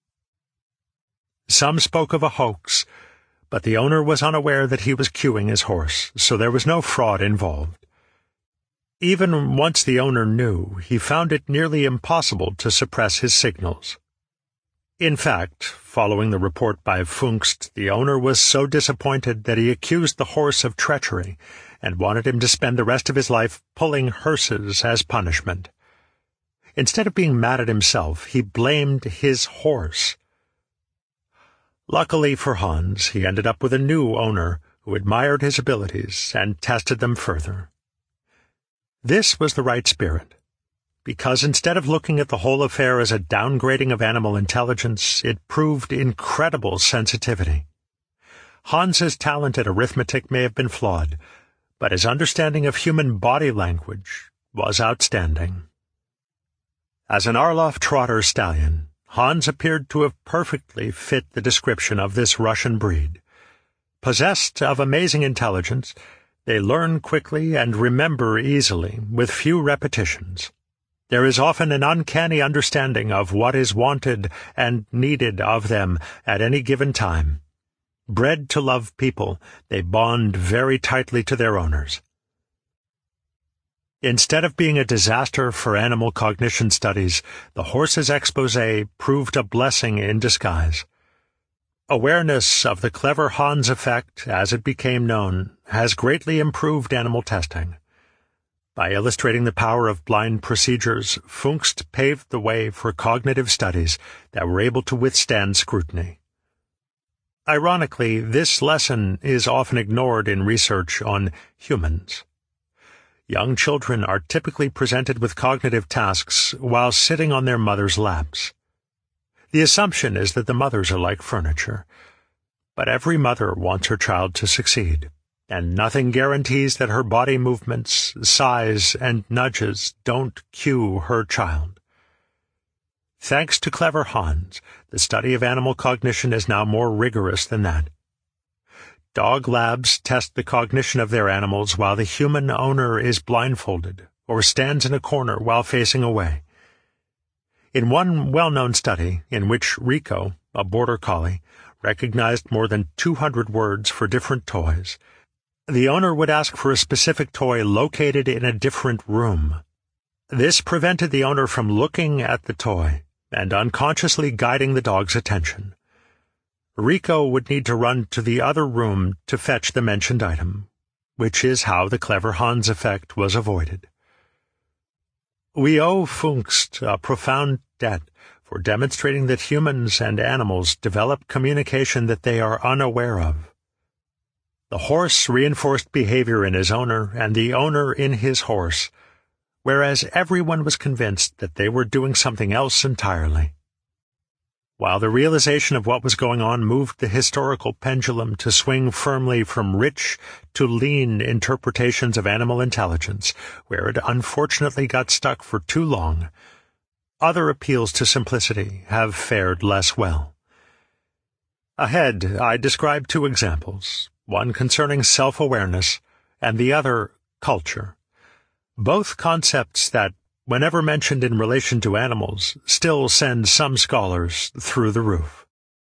Some spoke of a hoax, but the owner was unaware that he was cueing his horse, so there was no fraud involved. Even once the owner knew, he found it nearly impossible to suppress his signals. In fact, following the report by Pfungst, the owner was so disappointed that he accused the horse of treachery and wanted him to spend the rest of his life pulling hearses as punishment. Instead of being mad at himself, he blamed his horse. Luckily for Hans, he ended up with a new owner who admired his abilities and tested them further. This was the right spirit, because instead of looking at the whole affair as a downgrading of animal intelligence, it proved incredible sensitivity. Hans's talent at arithmetic may have been flawed, but his understanding of human body language was outstanding. As an Orloff trotter stallion, Hans appeared to have perfectly fit the description of this Russian breed. Possessed of amazing intelligence, they learn quickly and remember easily, with few repetitions. There is often an uncanny understanding of what is wanted and needed of them at any given time, Bred to love people, they bond very tightly to their owners. Instead of being a disaster for animal cognition studies, the horse's exposé proved a blessing in disguise. Awareness of the clever Hans effect, as it became known, has greatly improved animal testing. By illustrating the power of blind procedures, Pfungst paved the way for cognitive studies that were able to withstand scrutiny. Ironically, this lesson is often ignored in research on humans. Young children are typically presented with cognitive tasks while sitting on their mother's laps. The assumption is that the mothers are like furniture. But every mother wants her child to succeed, and nothing guarantees that her body movements, sighs, and nudges don't cue her child. Thanks to clever Hans, the study of animal cognition is now more rigorous than that. Dog labs test the cognition of their animals while the human owner is blindfolded or stands in a corner while facing away. In one well-known study, in which Rico, a border collie, recognized more than two hundred words for different toys, the owner would ask for a specific toy located in a different room. This prevented the owner from looking at the toy and unconsciously guiding the dog's attention. Rico would need to run to the other room to fetch the mentioned item, which is how the clever Hans effect was avoided. We owe Pfungst a profound debt for demonstrating that humans and animals develop communication that they are unaware of. The horse reinforced behavior in his owner and the owner in his horse, whereas everyone was convinced that they were doing something else entirely. While the realization of what was going on moved the historical pendulum to swing firmly from rich to lean interpretations of animal intelligence, where it unfortunately got stuck for too long, other appeals to simplicity have fared less well. Ahead, I describe two examples, one concerning self-awareness and the other culture, both concepts that, whenever mentioned in relation to animals, still send some scholars through the roof.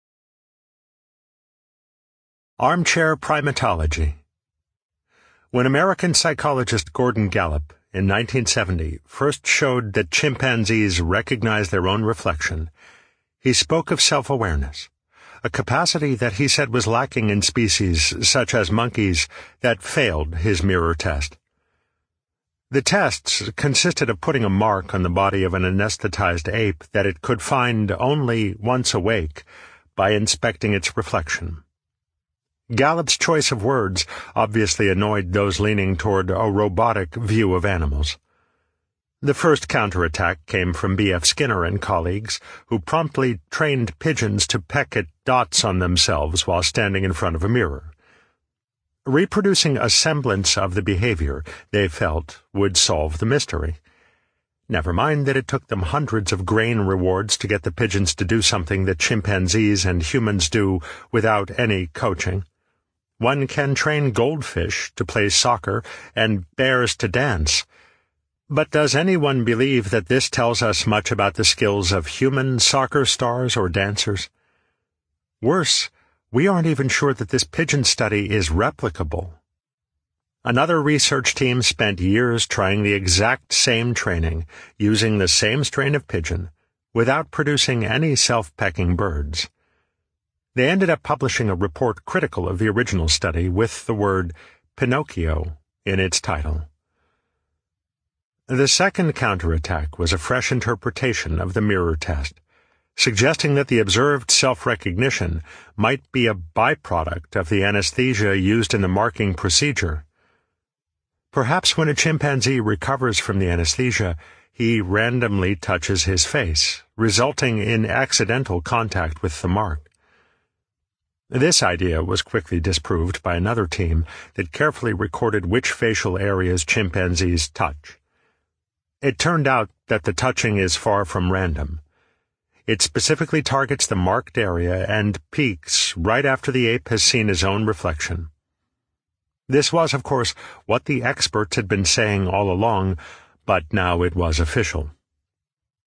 Armchair primatology. When American psychologist Gordon Gallup, in nineteen seventy, first showed that chimpanzees recognize their own reflection, he spoke of self-awareness, a capacity that he said was lacking in species such as monkeys that failed his mirror test. The tests consisted of putting a mark on the body of an anesthetized ape that it could find only once awake by inspecting its reflection. Gallup's choice of words obviously annoyed those leaning toward a robotic view of animals. The first counterattack came from B F Skinner and colleagues, who promptly trained pigeons to peck at dots on themselves while standing in front of a mirror. Reproducing a semblance of the behavior, they felt, would solve the mystery. Never mind that it took them hundreds of grain rewards to get the pigeons to do something that chimpanzees and humans do without any coaching. One can train goldfish to play soccer and bears to dance. But does anyone believe that this tells us much about the skills of human soccer stars or dancers? Worse, we aren't even sure that this pigeon study is replicable. Another research team spent years trying the exact same training, using the same strain of pigeon, without producing any self-pecking birds. They ended up publishing a report critical of the original study with the word Pinocchio in its title. The second counterattack was a fresh interpretation of the mirror test, suggesting that the observed self-recognition might be a byproduct of the anesthesia used in the marking procedure. Perhaps when a chimpanzee recovers from the anesthesia, he randomly touches his face, resulting in accidental contact with the mark. This idea was quickly disproved by another team that carefully recorded which facial areas chimpanzees touch. It turned out that the touching is far from random. It specifically targets the marked area and peaks right after the ape has seen his own reflection. This was, of course, what the experts had been saying all along, but now it was official.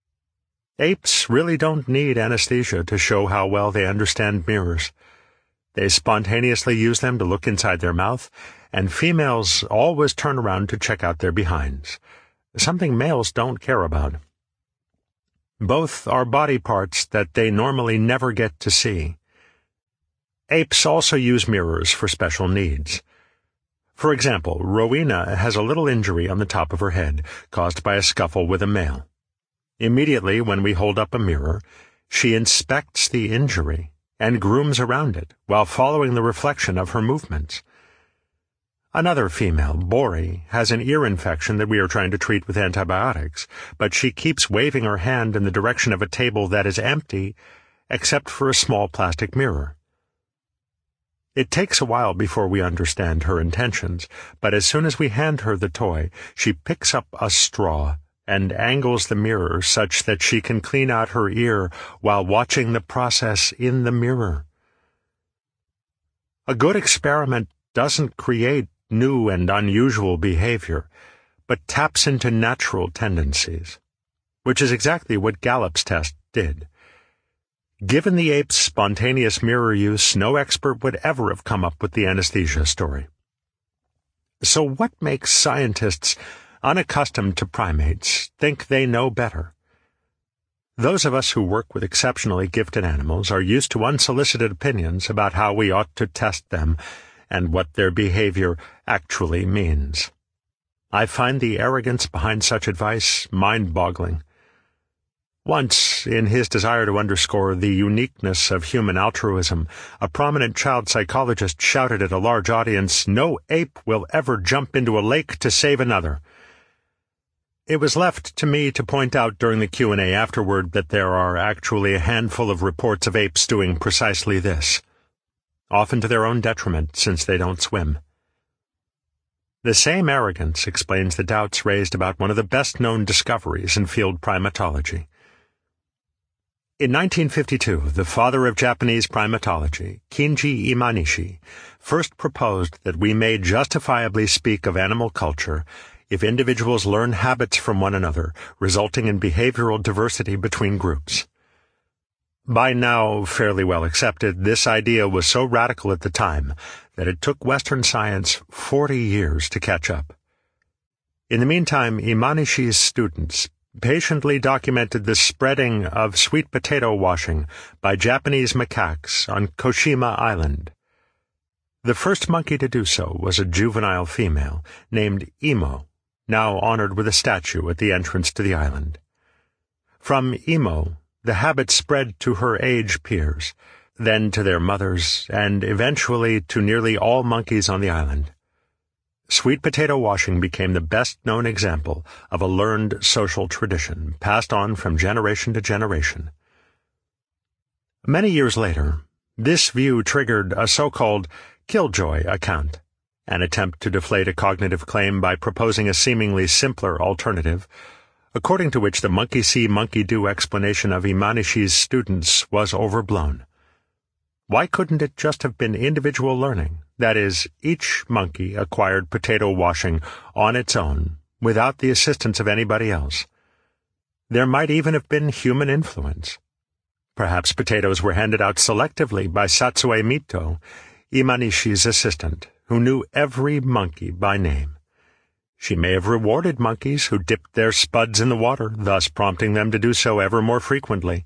Apes really don't need anesthesia to show how well they understand mirrors. They spontaneously use them to look inside their mouth, and females always turn around to check out their behinds, something males don't care about. Both are body parts that they normally never get to see. Apes also use mirrors for special needs. For example, Rowena has a little injury on the top of her head, caused by a scuffle with a male. Immediately when we hold up a mirror, she inspects the injury and grooms around it while following the reflection of her movements. Another female, Bori, has an ear infection that we are trying to treat with antibiotics, but she keeps waving her hand in the direction of a table that is empty, except for a small plastic mirror. It takes a while before we understand her intentions, but as soon as we hand her the toy, she picks up a straw and angles the mirror such that she can clean out her ear while watching the process in the mirror. A good experiment doesn't create new and unusual behavior, but taps into natural tendencies, which is exactly what Gallup's test did. Given the ape's spontaneous mirror use, no expert would ever have come up with the anesthesia story. So what makes scientists, unaccustomed to primates, think they know better? Those of us who work with exceptionally gifted animals are used to unsolicited opinions about how we ought to test them and what their behavior actually means. I find the arrogance behind such advice mind-boggling. Once, in his desire to underscore the uniqueness of human altruism, a prominent child psychologist shouted at a large audience, "No ape will ever jump into a lake to save another." It was left to me to point out during the Q and A afterward that there are actually a handful of reports of apes doing precisely this, often to their own detriment since they don't swim. The same arrogance explains the doubts raised about one of the best-known discoveries in field primatology. In nineteen fifty-two, the father of Japanese primatology, Kinji Imanishi, first proposed that we may justifiably speak of animal culture if individuals learn habits from one another, resulting in behavioral diversity between groups. By now fairly well accepted, this idea was so radical at the time that it took Western science forty years to catch up. In the meantime, Imanishi's students patiently documented the spreading of sweet potato washing by Japanese macaques on Koshima Island. The first monkey to do so was a juvenile female named Imo, now honored with a statue at the entrance to the island. From Imo, the habit spread to her age peers, then to their mothers, and eventually to nearly all monkeys on the island. Sweet potato washing became the best-known example of a learned social tradition passed on from generation to generation. Many years later, this view triggered a so-called killjoy account, an attempt to deflate a cognitive claim by proposing a seemingly simpler alternative, according to which the monkey-see, monkey-do explanation of Imanishi's students was overblown. Why couldn't it just have been individual learning? That is, each monkey acquired potato washing on its own, without the assistance of anybody else. There might even have been human influence. Perhaps potatoes were handed out selectively by Satsue Mito, Imanishi's assistant, who knew every monkey by name. She may have rewarded monkeys who dipped their spuds in the water, thus prompting them to do so ever more frequently.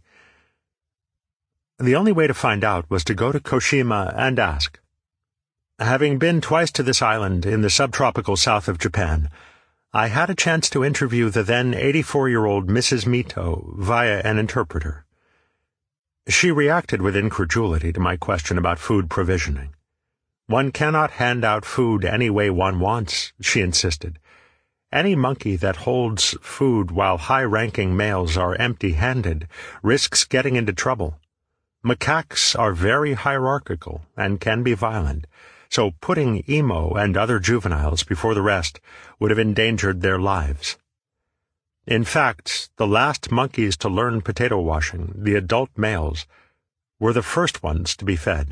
The only way to find out was to go to Koshima and ask. Having been twice to this island in the subtropical south of Japan, I had a chance to interview the then eighty-four-year-old Missus Mito via an interpreter. She reacted with incredulity to my question about food provisioning. One cannot hand out food any way one wants, she insisted. Any monkey that holds food while high-ranking males are empty-handed risks getting into trouble. Macaques are very hierarchical and can be violent, so putting Imo and other juveniles before the rest would have endangered their lives. In fact, the last monkeys to learn potato washing, the adult males, were the first ones to be fed.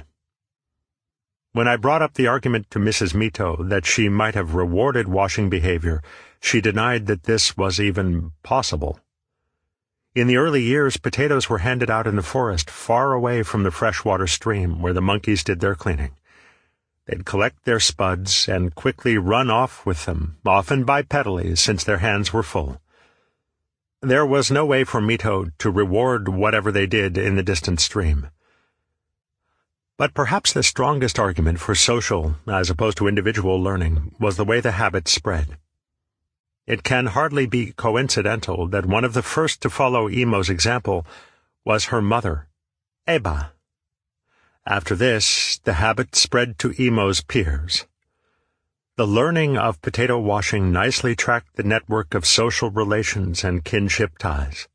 When I brought up the argument to Missus Mito that she might have rewarded washing behavior, she denied that this was even possible. In the early years, potatoes were handed out in the forest far away from the freshwater stream where the monkeys did their cleaning. They'd collect their spuds and quickly run off with them, often bipedally since their hands were full. There was no way for Mito to reward whatever they did in the distant stream. But perhaps the strongest argument for social as opposed to individual learning was the way the habit spread. It can hardly be coincidental that one of the first to follow Imo's example was her mother, Eba. After this, the habit spread to Imo's peers. The learning of potato washing nicely tracked the network of social relations and kinship ties.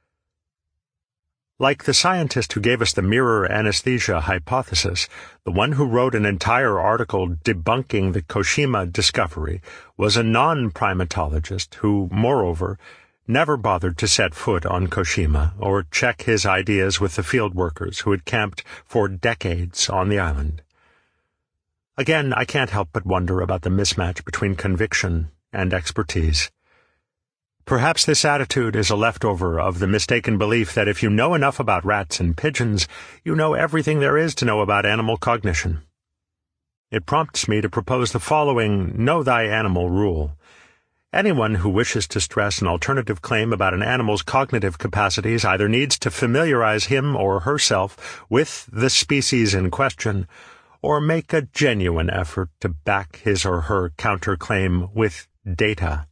Like the scientist who gave us the mirror anesthesia hypothesis, the one who wrote an entire article debunking the Koshima discovery was a non-primatologist who, moreover, never bothered to set foot on Koshima or check his ideas with the field workers who had camped for decades on the island. Again, I can't help but wonder about the mismatch between conviction and expertise. Perhaps this attitude is a leftover of the mistaken belief that if you know enough about rats and pigeons, you know everything there is to know about animal cognition. It prompts me to propose the following know thy animal rule. Anyone who wishes to stress an alternative claim about an animal's cognitive capacities either needs to familiarize him or herself with the species in question, or make a genuine effort to back his or her counterclaim with data.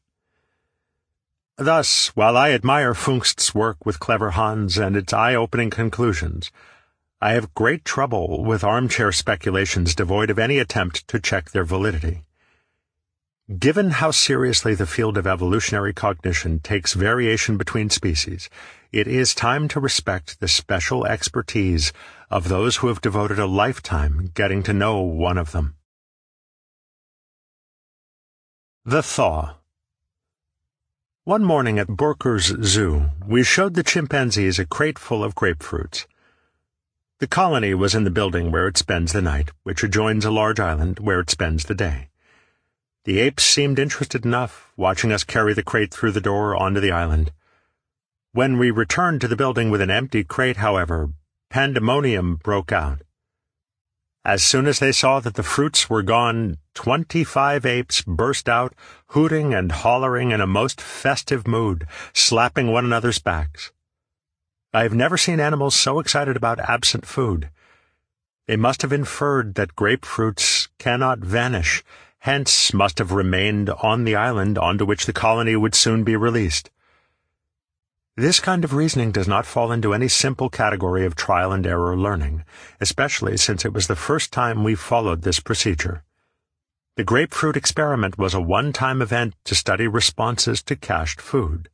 Thus, while I admire Funkst's work with Clever Hans and its eye-opening conclusions, I have great trouble with armchair speculations devoid of any attempt to check their validity. Given how seriously the field of evolutionary cognition takes variation between species, it is time to respect the special expertise of those who have devoted a lifetime getting to know one of them. The Thaw. One morning at Burker's Zoo, we showed the chimpanzees a crate full of grapefruits. The colony was in the building where it spends the night, which adjoins a large island where it spends the day. The apes seemed interested enough, watching us carry the crate through the door onto the island. When we returned to the building with an empty crate, however, pandemonium broke out. As soon as they saw that the fruits were gone, twenty-five apes burst out, hooting and hollering in a most festive mood, slapping one another's backs. I have never seen animals so excited about absent food. They must have inferred that grapefruits cannot vanish, hence must have remained on the island onto which the colony would soon be released. This kind of reasoning does not fall into any simple category of trial-and-error learning, especially since it was the first time we followed this procedure. The grapefruit experiment was a one-time event to study responses to cached food.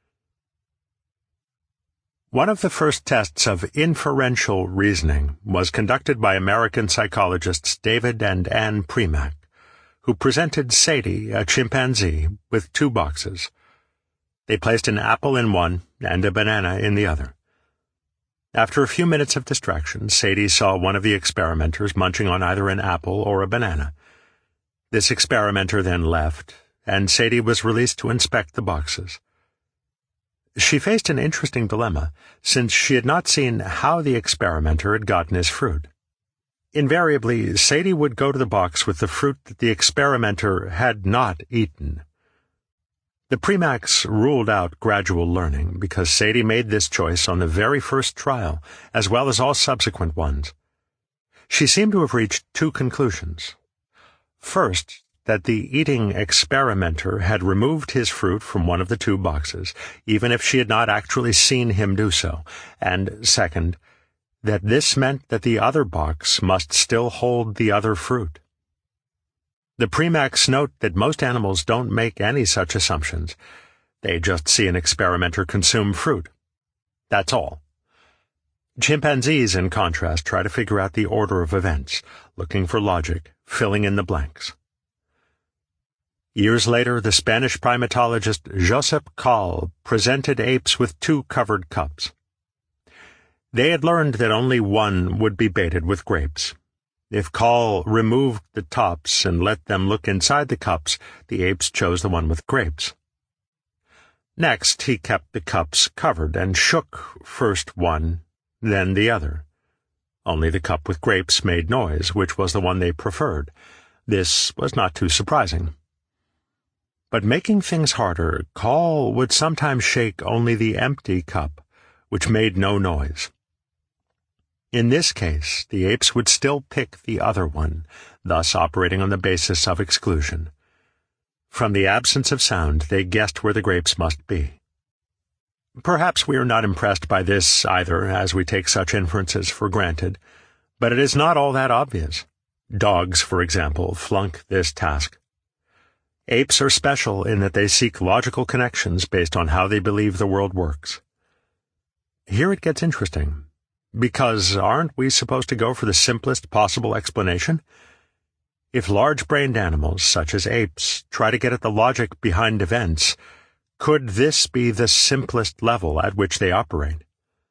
One of the first tests of inferential reasoning was conducted by American psychologists David and Anne Premack, who presented Sadie, a chimpanzee, with two boxes. They placed an apple in one and a banana in the other. After a few minutes of distraction, Sadie saw one of the experimenters munching on either an apple or a banana. This experimenter then left, and Sadie was released to inspect the boxes. She faced an interesting dilemma, since she had not seen how the experimenter had gotten his fruit. Invariably, Sadie would go to the box with the fruit that the experimenter had not eaten. The Premacks ruled out gradual learning because Sadie made this choice on the very first trial, as well as all subsequent ones. She seemed to have reached two conclusions. First, that the eating experimenter had removed his fruit from one of the two boxes, even if she had not actually seen him do so, and second, that this meant that the other box must still hold the other fruit. The Premacks note that most animals don't make any such assumptions. They just see an experimenter consume fruit. That's all. Chimpanzees, in contrast, try to figure out the order of events, looking for logic, filling in the blanks. Years later, the Spanish primatologist Josep Call presented apes with two covered cups. They had learned that only one would be baited with grapes. If Call removed the tops and let them look inside the cups, the apes chose the one with grapes. Next, he kept the cups covered and shook first one, then the other. Only the cup with grapes made noise, which was the one they preferred. This was not too surprising. But making things harder, Coll would sometimes shake only the empty cup, which made no noise. In this case, the apes would still pick the other one, thus operating on the basis of exclusion. From the absence of sound, they guessed where the grapes must be. Perhaps we are not impressed by this either, as we take such inferences for granted, but it is not all that obvious. Dogs, for example, flunk this task. Apes are special in that they seek logical connections based on how they believe the world works. Here it gets interesting, because aren't we supposed to go for the simplest possible explanation? If large-brained animals, such as apes, try to get at the logic behind events, could this be the simplest level at which they operate?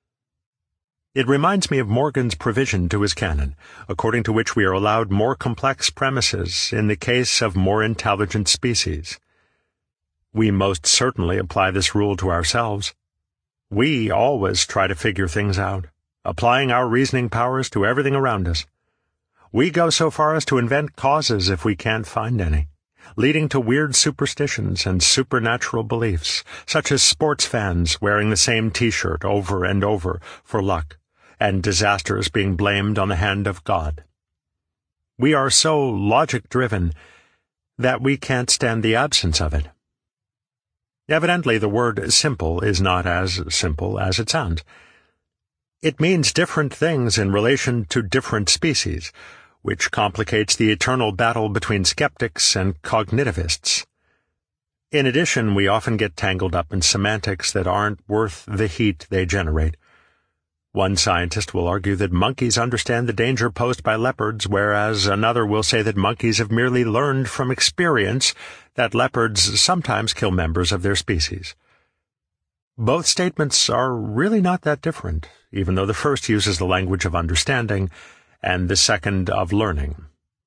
It reminds me of Morgan's provision to his canon, according to which we are allowed more complex premises in the case of more intelligent species. We most certainly apply this rule to ourselves. We always try to figure things out, applying our reasoning powers to everything around us. We go so far as to invent causes if we can't find any, leading to weird superstitions and supernatural beliefs, such as sports fans wearing the same T-shirt over and over for luck, and disasters being blamed on the hand of God. We are so logic-driven that we can't stand the absence of it. Evidently, the word simple is not as simple as it sounds. It means different things in relation to different species, which complicates the eternal battle between skeptics and cognitivists. In addition, we often get tangled up in semantics that aren't worth the heat they generate. One scientist will argue that monkeys understand the danger posed by leopards, whereas another will say that monkeys have merely learned from experience that leopards sometimes kill members of their species. Both statements are really not that different, even though the first uses the language of understanding and the second of learning.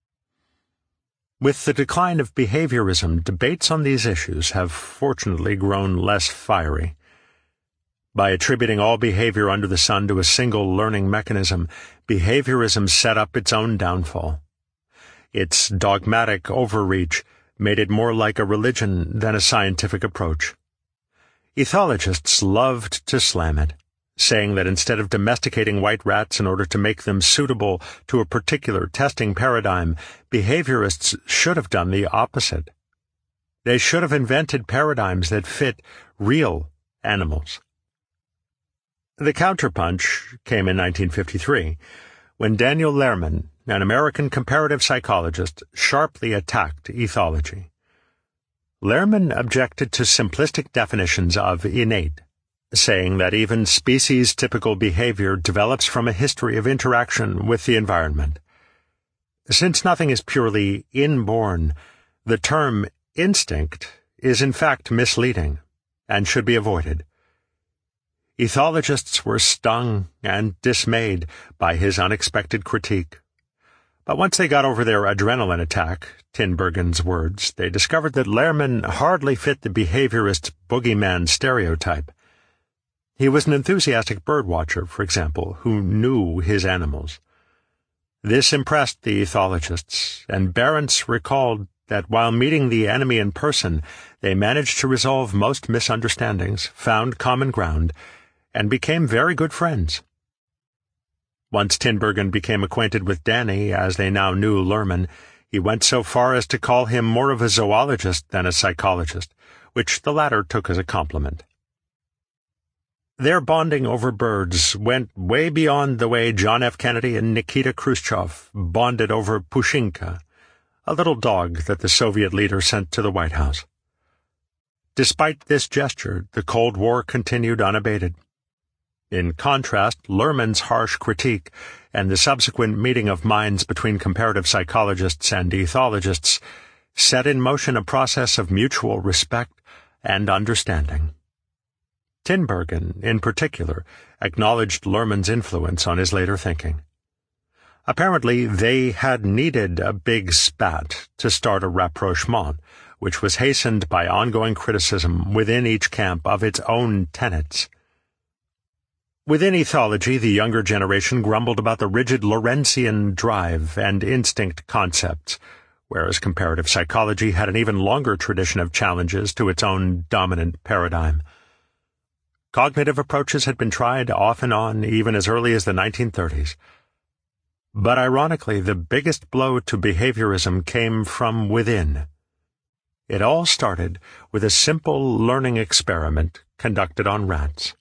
With the decline of behaviorism, debates on these issues have fortunately grown less fiery. By attributing all behavior under the sun to a single learning mechanism, behaviorism set up its own downfall. Its dogmatic overreach made it more like a religion than a scientific approach. Ethologists loved to slam it, saying that instead of domesticating white rats in order to make them suitable to a particular testing paradigm, behaviorists should have done the opposite. They should have invented paradigms that fit real animals. The counterpunch came in nineteen fifty-three, when Daniel Lehrman, an American comparative psychologist, sharply attacked ethology. Lehrman objected to simplistic definitions of innate, saying that even species-typical behavior develops from a history of interaction with the environment. Since nothing is purely inborn, the term instinct is in fact misleading and should be avoided. Ethologists were stung and dismayed by his unexpected critique. But once they got over their adrenaline attack, Tinbergen's words, they discovered that Lehrman hardly fit the behaviorist boogeyman stereotype. He was an enthusiastic birdwatcher, for example, who knew his animals. This impressed the ethologists, and Barentz recalled that while meeting the enemy in person, they managed to resolve most misunderstandings, found common ground, and became very good friends. Once Tinbergen became acquainted with Danny, as they now knew Lehrman, he went so far as to call him more of a zoologist than a psychologist, which the latter took as a compliment. Their bonding over birds went way beyond the way John F. Kennedy and Nikita Khrushchev bonded over Pushinka, a little dog that the Soviet leader sent to the White House. Despite this gesture, the Cold War continued unabated. In contrast, Lehrman's harsh critique and the subsequent meeting of minds between comparative psychologists and ethologists set in motion a process of mutual respect and understanding. Tinbergen, in particular, acknowledged Lehrman's influence on his later thinking. Apparently, they had needed a big spat to start a rapprochement, which was hastened by ongoing criticism within each camp of its own tenets. Within ethology, the younger generation grumbled about the rigid Lorentzian drive and instinct concepts, whereas comparative psychology had an even longer tradition of challenges to its own dominant paradigm. Cognitive approaches had been tried off and on even as early as the nineteen thirties. But ironically, the biggest blow to behaviorism came from within. It all started with a simple learning experiment conducted on rats.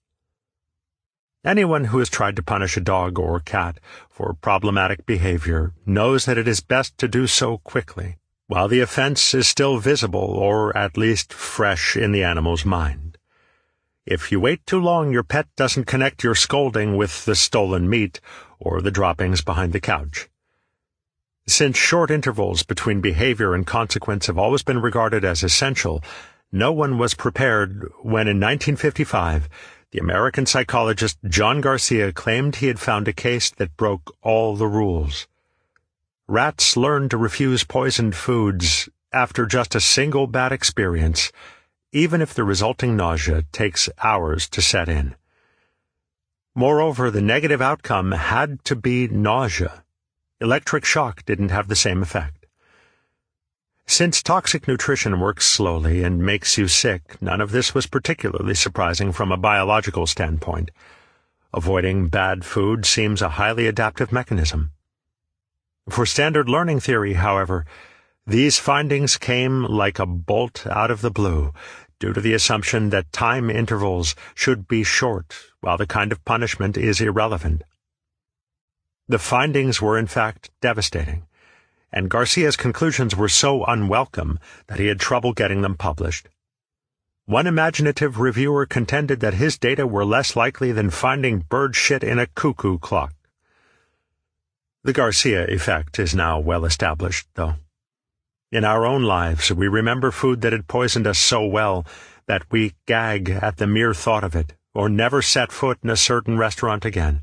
Anyone who has tried to punish a dog or cat for problematic behavior knows that it is best to do so quickly, while the offense is still visible or at least fresh in the animal's mind. If you wait too long, your pet doesn't connect your scolding with the stolen meat or the droppings behind the couch. Since short intervals between behavior and consequence have always been regarded as essential, no one was prepared when in nineteen fifty-five the American psychologist John Garcia claimed he had found a case that broke all the rules. Rats learn to refuse poisoned foods after just a single bad experience, even if the resulting nausea takes hours to set in. Moreover, the negative outcome had to be nausea. Electric shock didn't have the same effect. Since toxic nutrition works slowly and makes you sick, none of this was particularly surprising from a biological standpoint. Avoiding bad food seems a highly adaptive mechanism. For standard learning theory, however, these findings came like a bolt out of the blue, due to the assumption that time intervals should be short, while the kind of punishment is irrelevant. The findings were in fact devastating, and Garcia's conclusions were so unwelcome that he had trouble getting them published. One imaginative reviewer contended that his data were less likely than finding bird shit in a cuckoo clock. The Garcia effect is now well established, though. In our own lives, we remember food that had poisoned us so well that we gag at the mere thought of it, or never set foot in a certain restaurant again.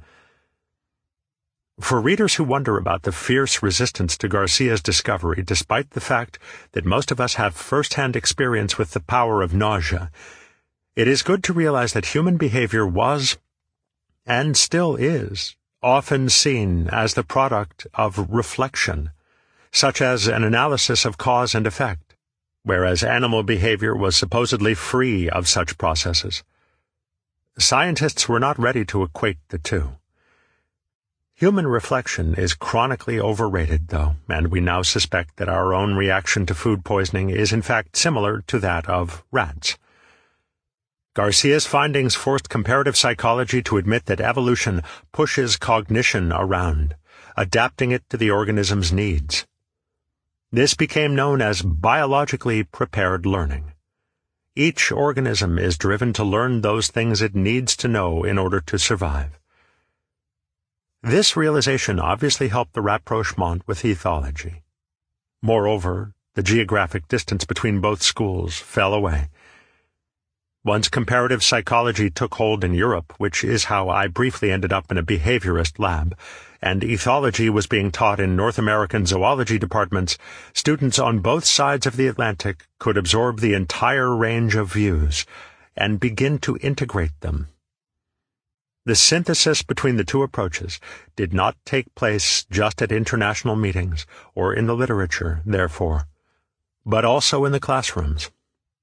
For readers who wonder about the fierce resistance to Garcia's discovery, despite the fact that most of us have first-hand experience with the power of nausea, it is good to realize that human behavior was, and still is, often seen as the product of reflection, such as an analysis of cause and effect, whereas animal behavior was supposedly free of such processes. Scientists were not ready to equate the two. Human reflection is chronically overrated, though, and we now suspect that our own reaction to food poisoning is in fact similar to that of rats. Garcia's findings forced comparative psychology to admit that evolution pushes cognition around, adapting it to the organism's needs. This became known as biologically prepared learning. Each organism is driven to learn those things it needs to know in order to survive. This realization obviously helped the rapprochement with ethology. Moreover, the geographic distance between both schools fell away. Once comparative psychology took hold in Europe, which is how I briefly ended up in a behaviorist lab, and ethology was being taught in North American zoology departments, students on both sides of the Atlantic could absorb the entire range of views and begin to integrate them. The synthesis between the two approaches did not take place just at international meetings or in the literature, therefore, but also in the classrooms.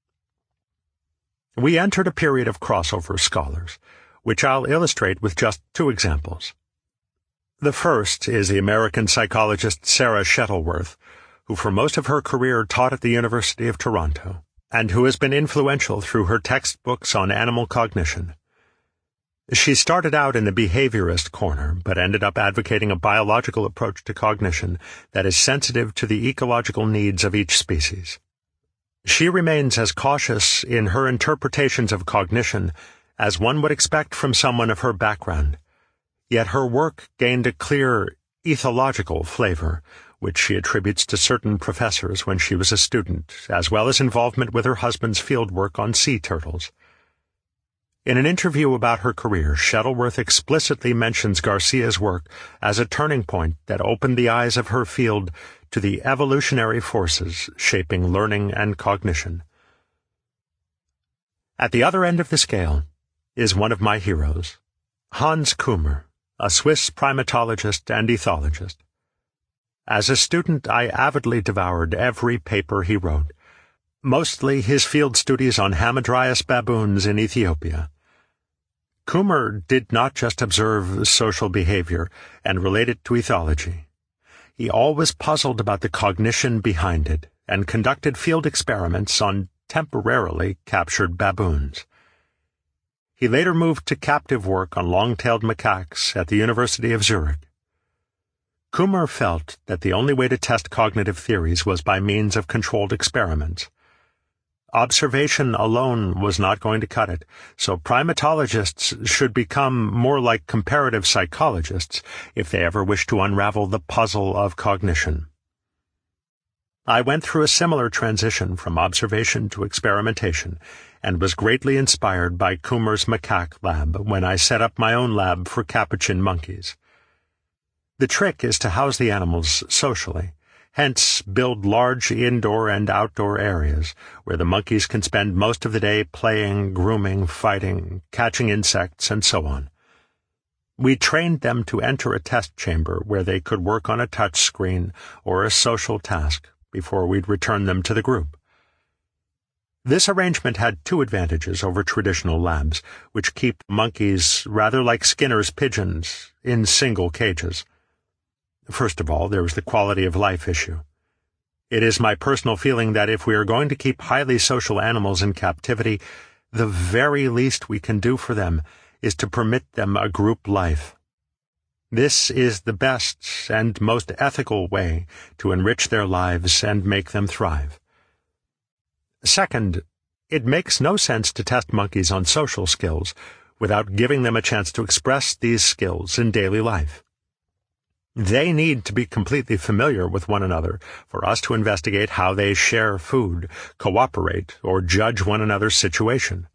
We entered a period of crossover scholars, which I'll illustrate with just two examples. The first is the American psychologist Sarah Shuttleworth, who for most of her career taught at the University of Toronto, and who has been influential through her textbooks on animal cognition. She started out in the behaviorist corner, but ended up advocating a biological approach to cognition that is sensitive to the ecological needs of each species. She remains as cautious in her interpretations of cognition as one would expect from someone of her background, yet her work gained a clear ethological flavor, which she attributes to certain professors when she was a student, as well as involvement with her husband's fieldwork on sea turtles. In an interview about her career, Shuttleworth explicitly mentions Garcia's work as a turning point that opened the eyes of her field to the evolutionary forces shaping learning and cognition. At the other end of the scale is one of my heroes, Hans Kummer, a Swiss primatologist and ethologist. As a student, I avidly devoured every paper he wrote, mostly his field studies on Hamadryas baboons in Ethiopia. Kummer did not just observe social behavior and relate it to ethology. He always puzzled about the cognition behind it and conducted field experiments on temporarily captured baboons. He later moved to captive work on long-tailed macaques at the University of Zurich. Kummer felt that the only way to test cognitive theories was by means of controlled experiments. Observation alone was not going to cut it, so primatologists should become more like comparative psychologists if they ever wish to unravel the puzzle of cognition. I went through a similar transition from observation to experimentation and was greatly inspired by Kummer's macaque lab when I set up my own lab for capuchin monkeys. The trick is to house the animals socially, hence build large indoor and outdoor areas where the monkeys can spend most of the day playing, grooming, fighting, catching insects, and so on. We trained them to enter a test chamber where they could work on a touch screen or a social task before we'd return them to the group. This arrangement had two advantages over traditional labs, which keep monkeys rather like Skinner's pigeons, in single cages. First of all, there was the quality of life issue. It is my personal feeling that if we are going to keep highly social animals in captivity, the very least we can do for them is to permit them a group life. This is the best and most ethical way to enrich their lives and make them thrive. Second, it makes no sense to test monkeys on social skills without giving them a chance to express these skills in daily life. They need to be completely familiar with one another for us to investigate how they share food, cooperate, or judge one another's situation.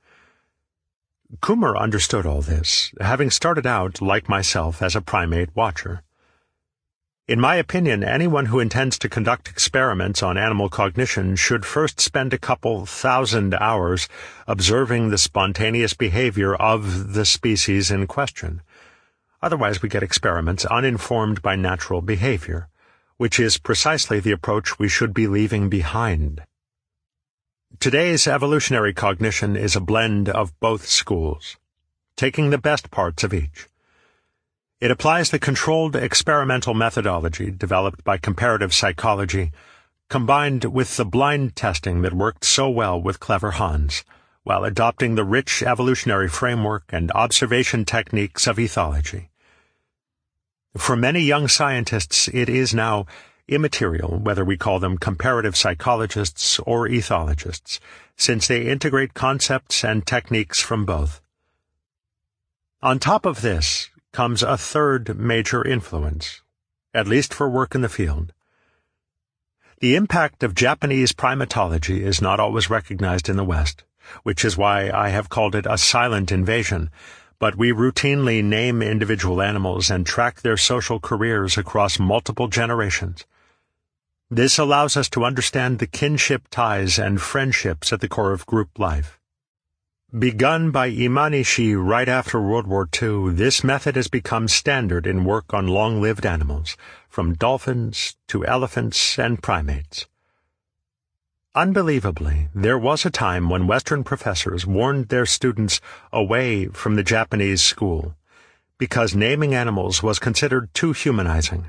Kummer understood all this, having started out, like myself, as a primate watcher. In my opinion, anyone who intends to conduct experiments on animal cognition should first spend a couple thousand hours observing the spontaneous behavior of the species in question. Otherwise, we get experiments uninformed by natural behavior, which is precisely the approach we should be leaving behind. Today's evolutionary cognition is a blend of both schools, taking the best parts of each. It applies the controlled experimental methodology developed by comparative psychology, combined with the blind testing that worked so well with Clever Hans, while adopting the rich evolutionary framework and observation techniques of ethology. For many young scientists, it is now immaterial whether we call them comparative psychologists or ethologists, since they integrate concepts and techniques from both. On top of this comes a third major influence, at least for work in the field. The impact of Japanese primatology is not always recognized in the West, which is why I have called it a silent invasion, but we routinely name individual animals and track their social careers across multiple generations. This allows us to understand the kinship ties and friendships at the core of group life. Begun by Imanishi right after World War Two, this method has become standard in work on long-lived animals, from dolphins to elephants and primates. Unbelievably, there was a time when Western professors warned their students away from the Japanese school, because naming animals was considered too humanizing.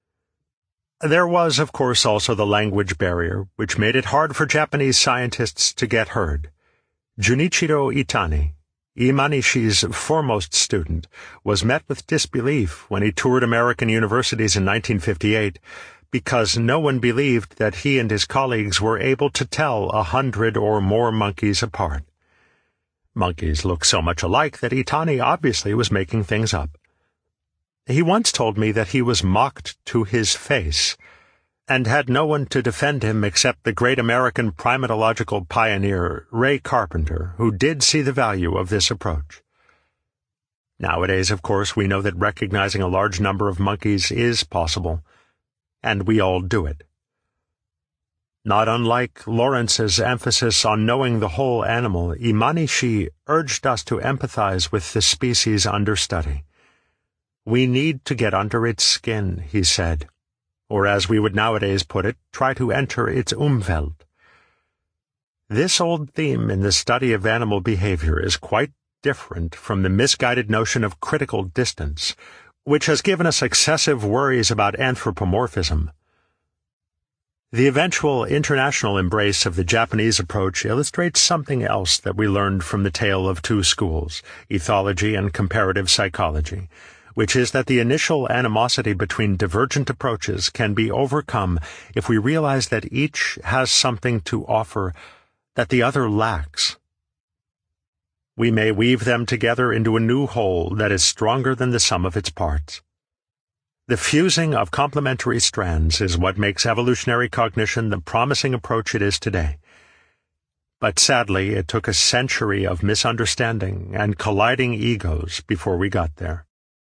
There was, of course, also the language barrier, which made it hard for Japanese scientists to get heard. Junichiro Itani, Imanishi's foremost student, was met with disbelief when he toured American universities in nineteen fifty-eight, because no one believed that he and his colleagues were able to tell a hundred or more monkeys apart. Monkeys look so much alike that Itani obviously was making things up. He once told me that he was mocked to his face, and had no one to defend him except the great American primatological pioneer Ray Carpenter, who did see the value of this approach. Nowadays, of course, we know that recognizing a large number of monkeys is possible, and we all do it. Not unlike Lawrence's emphasis on knowing the whole animal, Imanishi urged us to empathize with the species under study. We need to get under its skin, he said, or as we would nowadays put it, try to enter its Umwelt. This old theme in the study of animal behavior is quite different from the misguided notion of critical distance, which has given us excessive worries about anthropomorphism. The eventual international embrace of the Japanese approach illustrates something else that we learned from the tale of two schools, ethology and comparative psychology, which is that the initial animosity between divergent approaches can be overcome if we realize that each has something to offer that the other lacks. We may weave them together into a new whole that is stronger than the sum of its parts. The fusing of complementary strands is what makes evolutionary cognition the promising approach it is today. But sadly, it took a century of misunderstanding and colliding egos before we got there.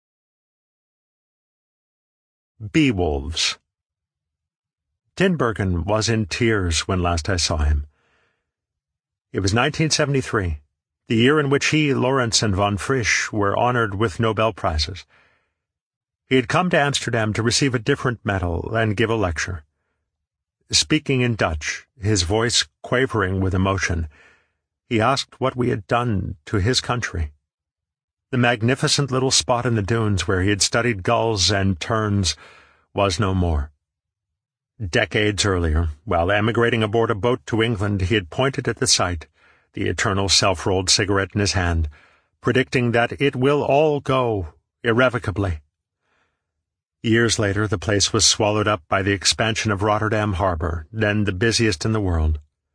Bee-wolves. Tinbergen was in tears when last I saw him. It was nineteen seventy-three, the year in which he, Lawrence, and von Frisch were honored with Nobel Prizes. He had come to Amsterdam to receive a different medal and give a lecture. Speaking in Dutch, his voice quavering with emotion, he asked what we had done to his country. The magnificent little spot in the dunes where he had studied gulls and terns was no more. Decades earlier, while emigrating aboard a boat to England, he had pointed at the site, the eternal self-rolled cigarette in his hand, predicting that it will all go irrevocably. Years later, the place was swallowed up by the expansion of Rotterdam Harbor, then the busiest in the world.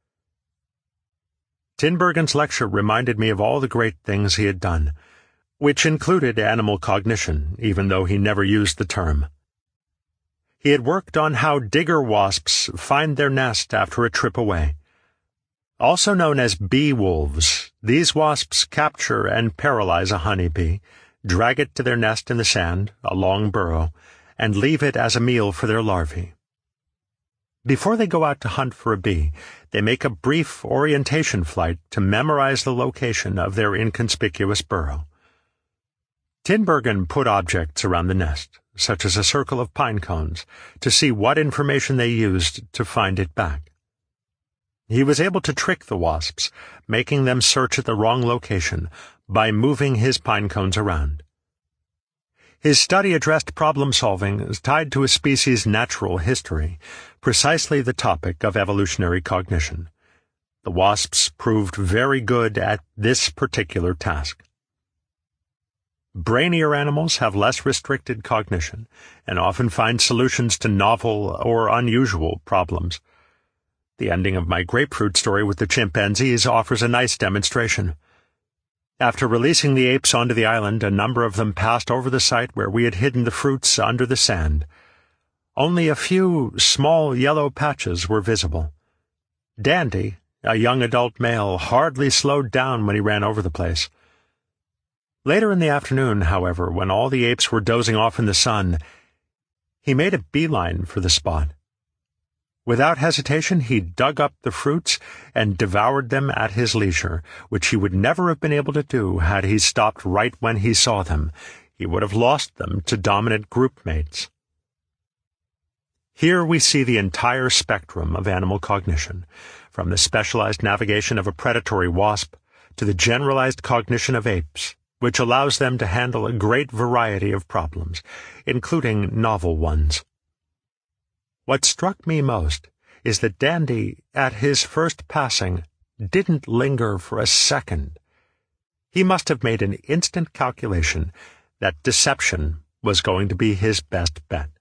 Tinbergen's lecture reminded me of all the great things he had done, which included animal cognition, even though he never used the term. He had worked on how digger wasps find their nest after a trip away. Also known as bee wolves, these wasps capture and paralyze a honeybee, drag it to their nest in the sand, a long burrow, and leave it as a meal for their larvae. Before they go out to hunt for a bee, they make a brief orientation flight to memorize the location of their inconspicuous burrow. Tinbergen put objects around the nest, such as a circle of pine cones, to see what information they used to find it back. He was able to trick the wasps, making them search at the wrong location by moving his pine cones around. His study addressed problem-solving tied to a species' natural history, precisely the topic of evolutionary cognition. The wasps proved very good at this particular task. Brainier animals have less restricted cognition and often find solutions to novel or unusual problems. The ending of my grapefruit story with the chimpanzees offers a nice demonstration. After releasing the apes onto the island, a number of them passed over the site where we had hidden the fruits under the sand. Only a few small yellow patches were visible. Dandy, a young adult male, hardly slowed down when he ran over the place. Later in the afternoon, however, when all the apes were dozing off in the sun, he made a beeline for the spot. Without hesitation, he dug up the fruits and devoured them at his leisure, which he would never have been able to do had he stopped right when he saw them. He would have lost them to dominant group mates. Here we see the entire spectrum of animal cognition, from the specialized navigation of a predatory wasp to the generalized cognition of apes, which allows them to handle a great variety of problems, including novel ones. What struck me most is that Dandy, at his first passing, didn't linger for a second. He must have made an instant calculation that deception was going to be his best bet.